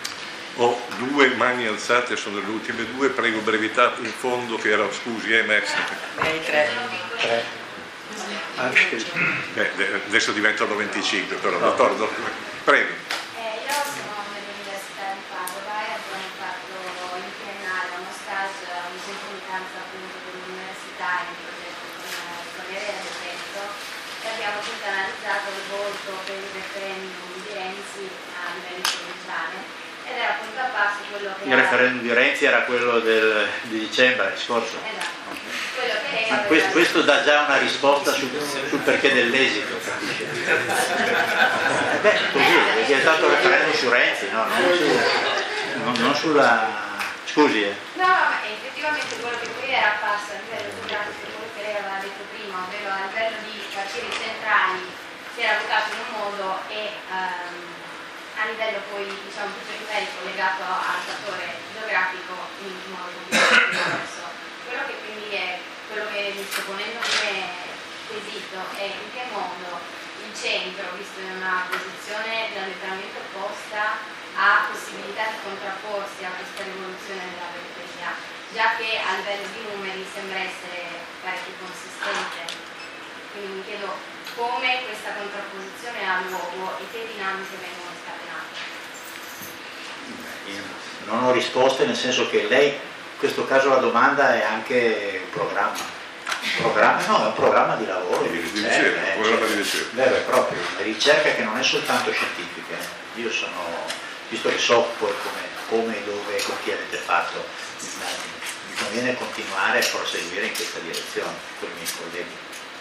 Ho due mani alzate, sono le ultime due, prego brevità in fondo che era, scusi, eh Max? Eh, tre. Tre. Beh, adesso diventano venticinque però, no. D'accordo? Prego. Eh, io sono nell'università di Padova e abbiamo fatto in triennale uno stage, una concomitanza appunto dell'università in un progetto con il Corriere del Veneto e abbiamo appunto analizzato il voto per il referendum di Renzi a livello provinciale ed era appunto apparso quello che il era... referendum di Renzi era quello del, di dicembre scorso. Esatto. Quello che lei Ma questo, questo dà già una risposta sul, sul perché dell'esito, capisce? Eh beh, così, perché è stato il referendum su Renzi, no? Non, su, non, non sulla... Scusi, eh. No, no, ma effettivamente quello che poi era apparso a livello geografico, quello che lei aveva detto prima, ovvero a livello di quartieri centrali si era votato in un modo e um, a livello poi, diciamo, tutto il numerico legato al fattore geografico in modo completamente diverso. Quello che quindi è, quello che mi sto ponendo come quesito è in che modo il centro, visto in una posizione diametralmente opposta, ha possibilità di contrapporsi a questa rivoluzione della periferia, già che a livello di numeri sembra essere parecchio consistente. Quindi mi chiedo come questa contrapposizione ha luogo e che dinamiche vengono scatenate. Io non ho risposte, nel senso che lei, in questo caso la domanda è anche un programma. Un programma, no, è un programma di lavoro, di ricerca, ricerca, un programma di ricerca. Vero e proprio, una ricerca che non è soltanto scientifica. Io sono, visto che so poi come, come, dove e con chi avete fatto l'indagine, mi conviene continuare a proseguire in questa direzione con i miei colleghi.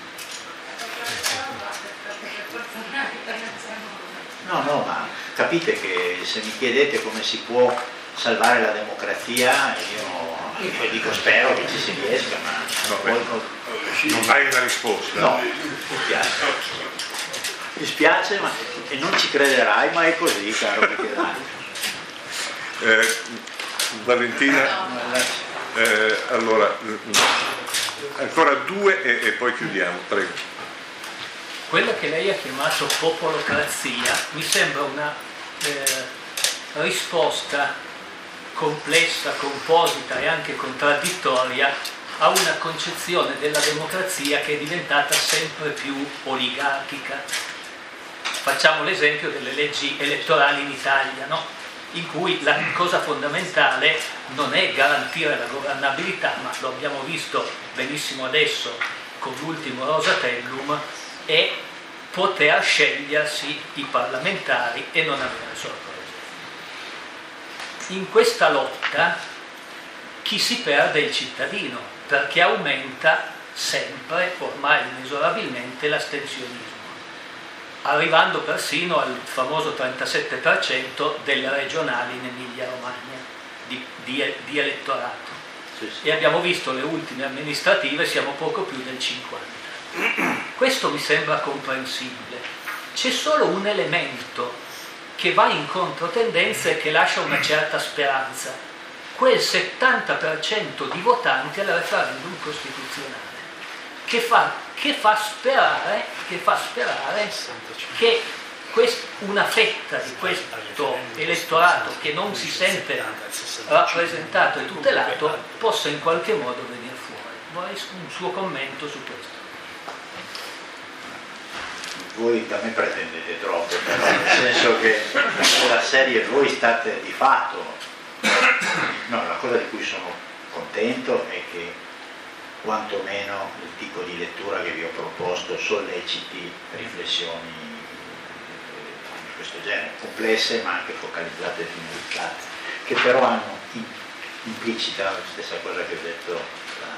No, no, ma capite che se mi chiedete come si può salvare la democrazia, io, io dico spero che ci si riesca, ma no, poi, beh, non hai una risposta. No, mi spiace. Mi spiace, ma e non ci crederai, ma è così, caro Michele. Eh, Valentina, eh, allora, ancora due e, e poi chiudiamo, prego. Quello che lei ha chiamato popolocrazia mi sembra una eh, risposta complessa, composita e anche contraddittoria a una concezione della democrazia che è diventata sempre più oligarchica. Facciamo l'esempio delle leggi elettorali in Italia, no? In cui la cosa fondamentale non è garantire la governabilità, ma lo abbiamo visto benissimo adesso con l'ultimo Rosatellum, è poter scegliersi i parlamentari e non avere sorprese. In questa lotta chi si perde è il cittadino, perché aumenta sempre, ormai inesorabilmente, l'astensionismo, arrivando persino al famoso trentasette per cento delle regionali in Emilia-Romagna di, di, di elettorato. Sì, sì. E abbiamo visto le ultime amministrative, siamo poco più del cinquanta. Questo mi sembra comprensibile. C'è solo un elemento che va in controtendenza e che lascia una certa speranza: quel settanta per cento di votanti al referendum costituzionale, che fa, che fa sperare, che, fa sperare che quest, una fetta di questo elettorato che non si sente rappresentato e tutelato possa in qualche modo venire fuori. Vorrei un suo commento su questo. Voi da me pretendete troppo, però, nel senso che la serie voi state di fatto, no, la cosa di cui sono contento è che quantomeno il tipo di lettura che vi ho proposto solleciti riflessioni di questo genere, complesse ma anche focalizzate e finalizzate, che però hanno implicita la stessa cosa che ho detto la,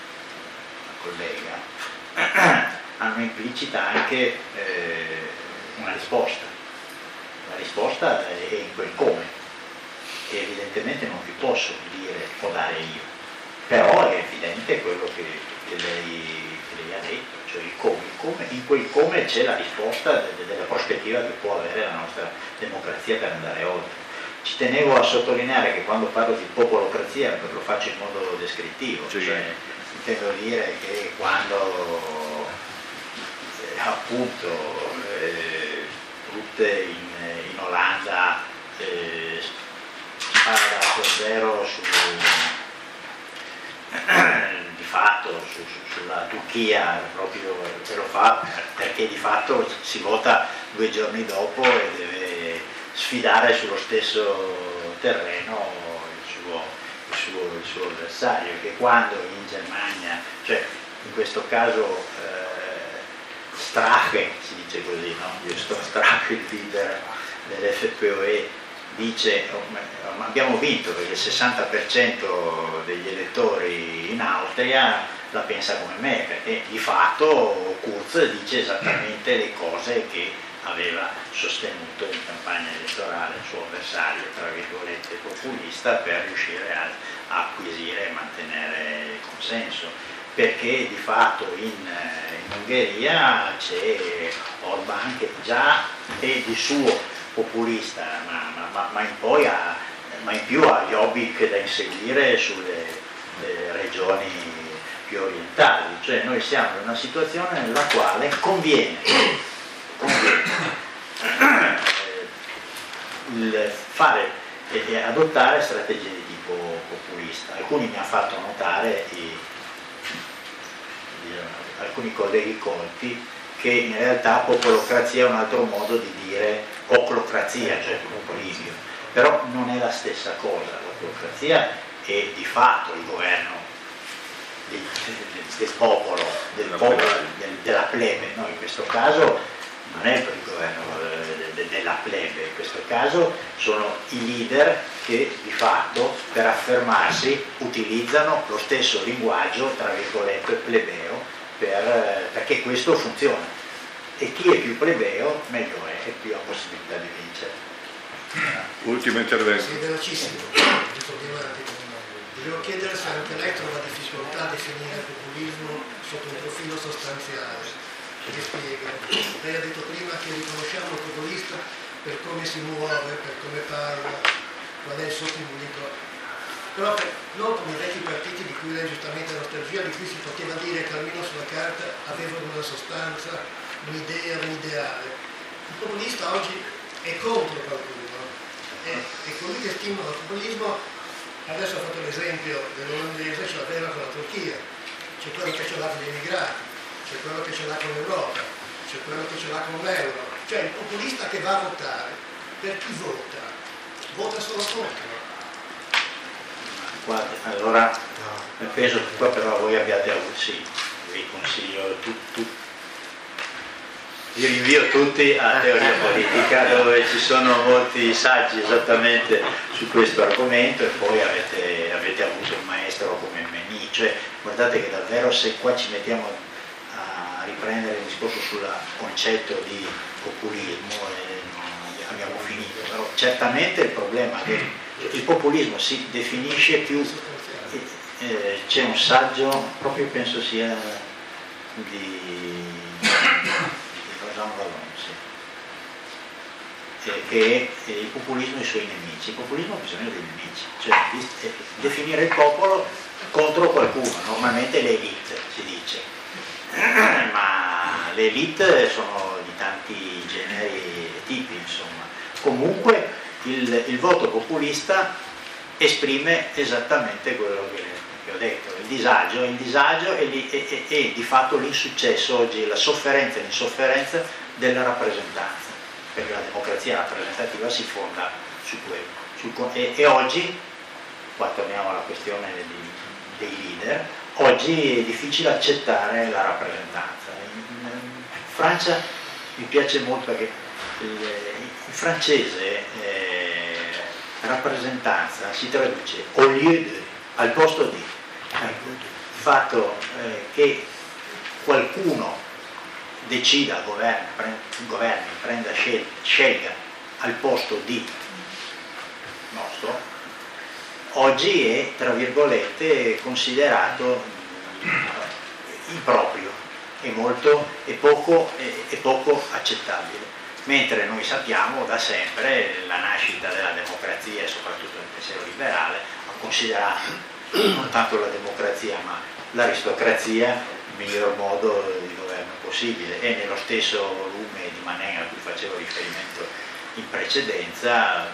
la collega, hanno implicita anche eh, una risposta. La risposta è in quel come, che evidentemente non vi posso dire o dare io, però è evidente quello che, che, lei, che lei ha detto, cioè il come. Il come in quel come c'è la risposta de, de, della prospettiva che può avere la nostra democrazia per andare oltre. Ci tenevo a sottolineare che quando parlo di popolocrazia lo faccio in modo descrittivo, sì. Cioè intendo dire che quando appunto eh, Rutte in, in Olanda eh, spara da zero su di fatto su, su, sulla Turchia, proprio se lo fa perché di fatto si vota due giorni dopo e deve sfidare sullo stesso terreno il suo, il suo, il suo avversario, che quando in Germania, cioè in questo caso eh, Strache, si dice così, no? Giusto? Strache, il leader dell'F P O E, dice abbiamo vinto perché il sessanta per cento degli elettori in Austria la pensa come me, perché di fatto Kurz dice esattamente le cose che aveva sostenuto in campagna elettorale il suo avversario, tra virgolette, populista, per riuscire a, a acquisire e mantenere il consenso. Perché di fatto in, in Ungheria c'è Orbán che già è di suo populista, ma, ma, ma, in, poi ha, ma in più ha Jobbik da inseguire sulle regioni più orientali, cioè noi siamo in una situazione nella quale conviene, conviene il fare e adottare strategie di tipo populista. Alcuni mi hanno fatto notare i, alcuni colleghi colti che in realtà popolocrazia è un altro modo di dire oclocrazia, cioè populismo, però non è la stessa cosa. L'oclocrazia è di fatto il governo del, del, del popolo, del popolo del, della plebe, no? In questo caso non è il governo de, de, della plebe, in questo caso sono i leader che di fatto per affermarsi utilizzano lo stesso linguaggio, tra virgolette, plebeo, per, perché questo funziona, e chi è più plebeo meglio è e più ha possibilità di vincere. Ultimo intervento. Sì, velocissimo. Volevo chiedere se anche lei trova difficoltà a definire il populismo sotto un profilo sostanziale. Mi spiego. Lei ha detto prima che riconosciamo il populista per come si muove, per come parla, qual è il suo pubblico. Però per, non come i vecchi partiti di cui lei giustamente ha nostalgia, di cui si poteva dire che almeno sulla carta avevano una sostanza, un'idea, un ideale. Il populista oggi è contro qualcuno, è, è colui che stimola il populismo. Adesso ho fatto l'esempio dell'olandese, ce l'aveva con la Turchia, c'è quello che ce l'ha con gli immigrati, c'è quello che ce l'ha con l'Europa, c'è quello che ce l'ha con l'euro, cioè il populista che va a votare, per chi vota? Vota solo contro. Guarda, allora penso che qua però voi abbiate avuto, sì, vi consiglio tu, tu, vi rinvio tutti a Teoria Politica, dove ci sono molti saggi esattamente su questo argomento, e poi avete, avete avuto un maestro come Mení cioè guardate che davvero se qua ci mettiamo a riprendere il discorso sul concetto di populismo e non abbiamo finito, però certamente il problema è che il populismo si definisce più, eh, c'è un saggio, proprio penso sia di, di Rosan Vallon, sì, che è il populismo e i suoi nemici. Il populismo ha bisogno dei nemici, cioè di, definire il popolo contro qualcuno, normalmente le elite si dice, ma le elite sono di tanti generi e tipi, insomma. Comunque il, il voto populista esprime esattamente quello che, che ho detto, il disagio, il disagio e, e, e di fatto l'insuccesso oggi, la sofferenza e l'insofferenza della rappresentanza, perché la democrazia rappresentativa si fonda su quello. Sul, e, e oggi, qua torniamo alla questione di, dei leader, oggi è difficile accettare la rappresentanza. In, in Francia mi piace molto perché il, in francese eh, rappresentanza si traduce au lieu de, al posto di. Ecco, il fatto eh, che qualcuno decida, governi, pre, governi prenda scel, scelga al posto di nostro, oggi è tra virgolette considerato improprio e molto e poco, e, e poco accettabile, mentre noi sappiamo da sempre la nascita della democrazia e soprattutto del pensiero liberale ha considerato non tanto la democrazia ma l'aristocrazia il miglior modo di governo possibile, e nello stesso volume di Manin a cui facevo riferimento in precedenza,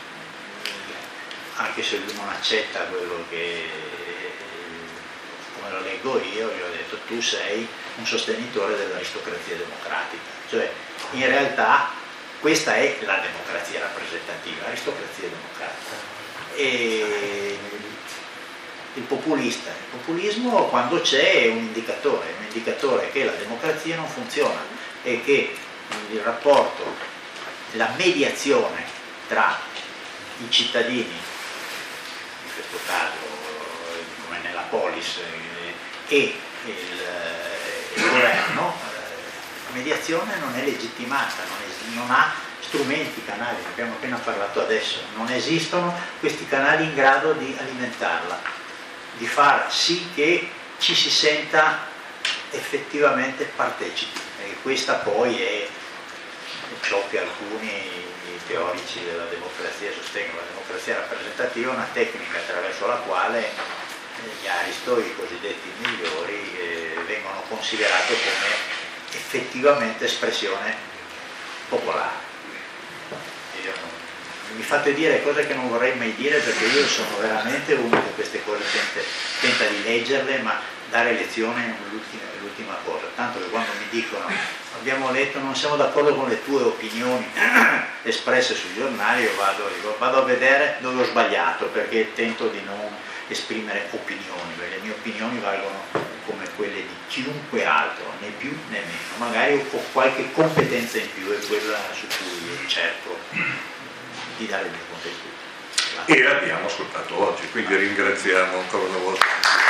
anche se lui non accetta quello che, come lo leggo io, gli ho detto tu sei un sostenitore dell'aristocrazia democratica, cioè in realtà questa è la democrazia rappresentativa, l'aristocrazia democratica. E il populista, il populismo quando c'è è un indicatore, un indicatore che la democrazia non funziona e che il rapporto, la mediazione tra i cittadini, in questo caso come nella polis, e il, il governo, la mediazione non è legittimata, non, è, non ha strumenti, canali, ne abbiamo appena parlato adesso, non esistono questi canali in grado di alimentarla, di far sì che ci si senta effettivamente partecipi, e questa poi è ciò che alcuni teorici della democrazia sostengono. La democrazia rappresentativa è una tecnica attraverso la quale gli aristo, i cosiddetti migliori, eh, vengono considerati come effettivamente espressione popolare. Io non, mi fate dire cose che non vorrei mai dire, perché io sono veramente uno che queste cose tenta, tenta di leggerle, ma dare lezione è l'ultima, l'ultima cosa, tanto che quando mi dicono abbiamo letto, non siamo d'accordo con le tue opinioni espresse sui giornali, io vado, dico, vado a vedere dove ho sbagliato, perché tento di non esprimere opinioni, perché le mie opinioni valgono come quelle di chiunque altro, né più né meno, magari ho qualche competenza in più, è quella su cui cerco di dare il mio contributo. E l'abbiamo ascoltato oggi, quindi ringraziamo ancora una volta.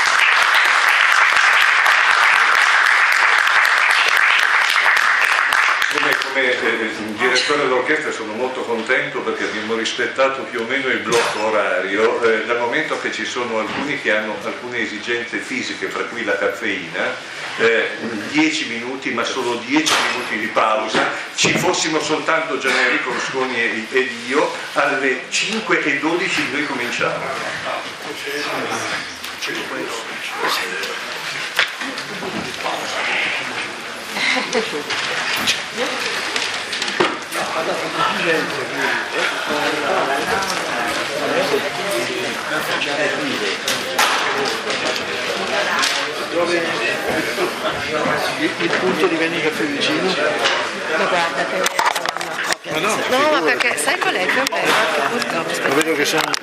Come, come eh, direttore dell'orchestra sono molto contento perché abbiamo rispettato più o meno il blocco orario, eh, dal momento che ci sono alcuni che hanno alcune esigenze fisiche, fra cui la caffeina, eh, dieci minuti, ma solo dieci minuti di pausa. Ci fossimo soltanto Gianerico Rusconi ed io, alle cinque e dodici noi cominciamo. Il punto divenire più vicino? Ma guarda che... Ma no, no, ma perché sai qual è il problema? Che purtroppo... Lo vedo che sono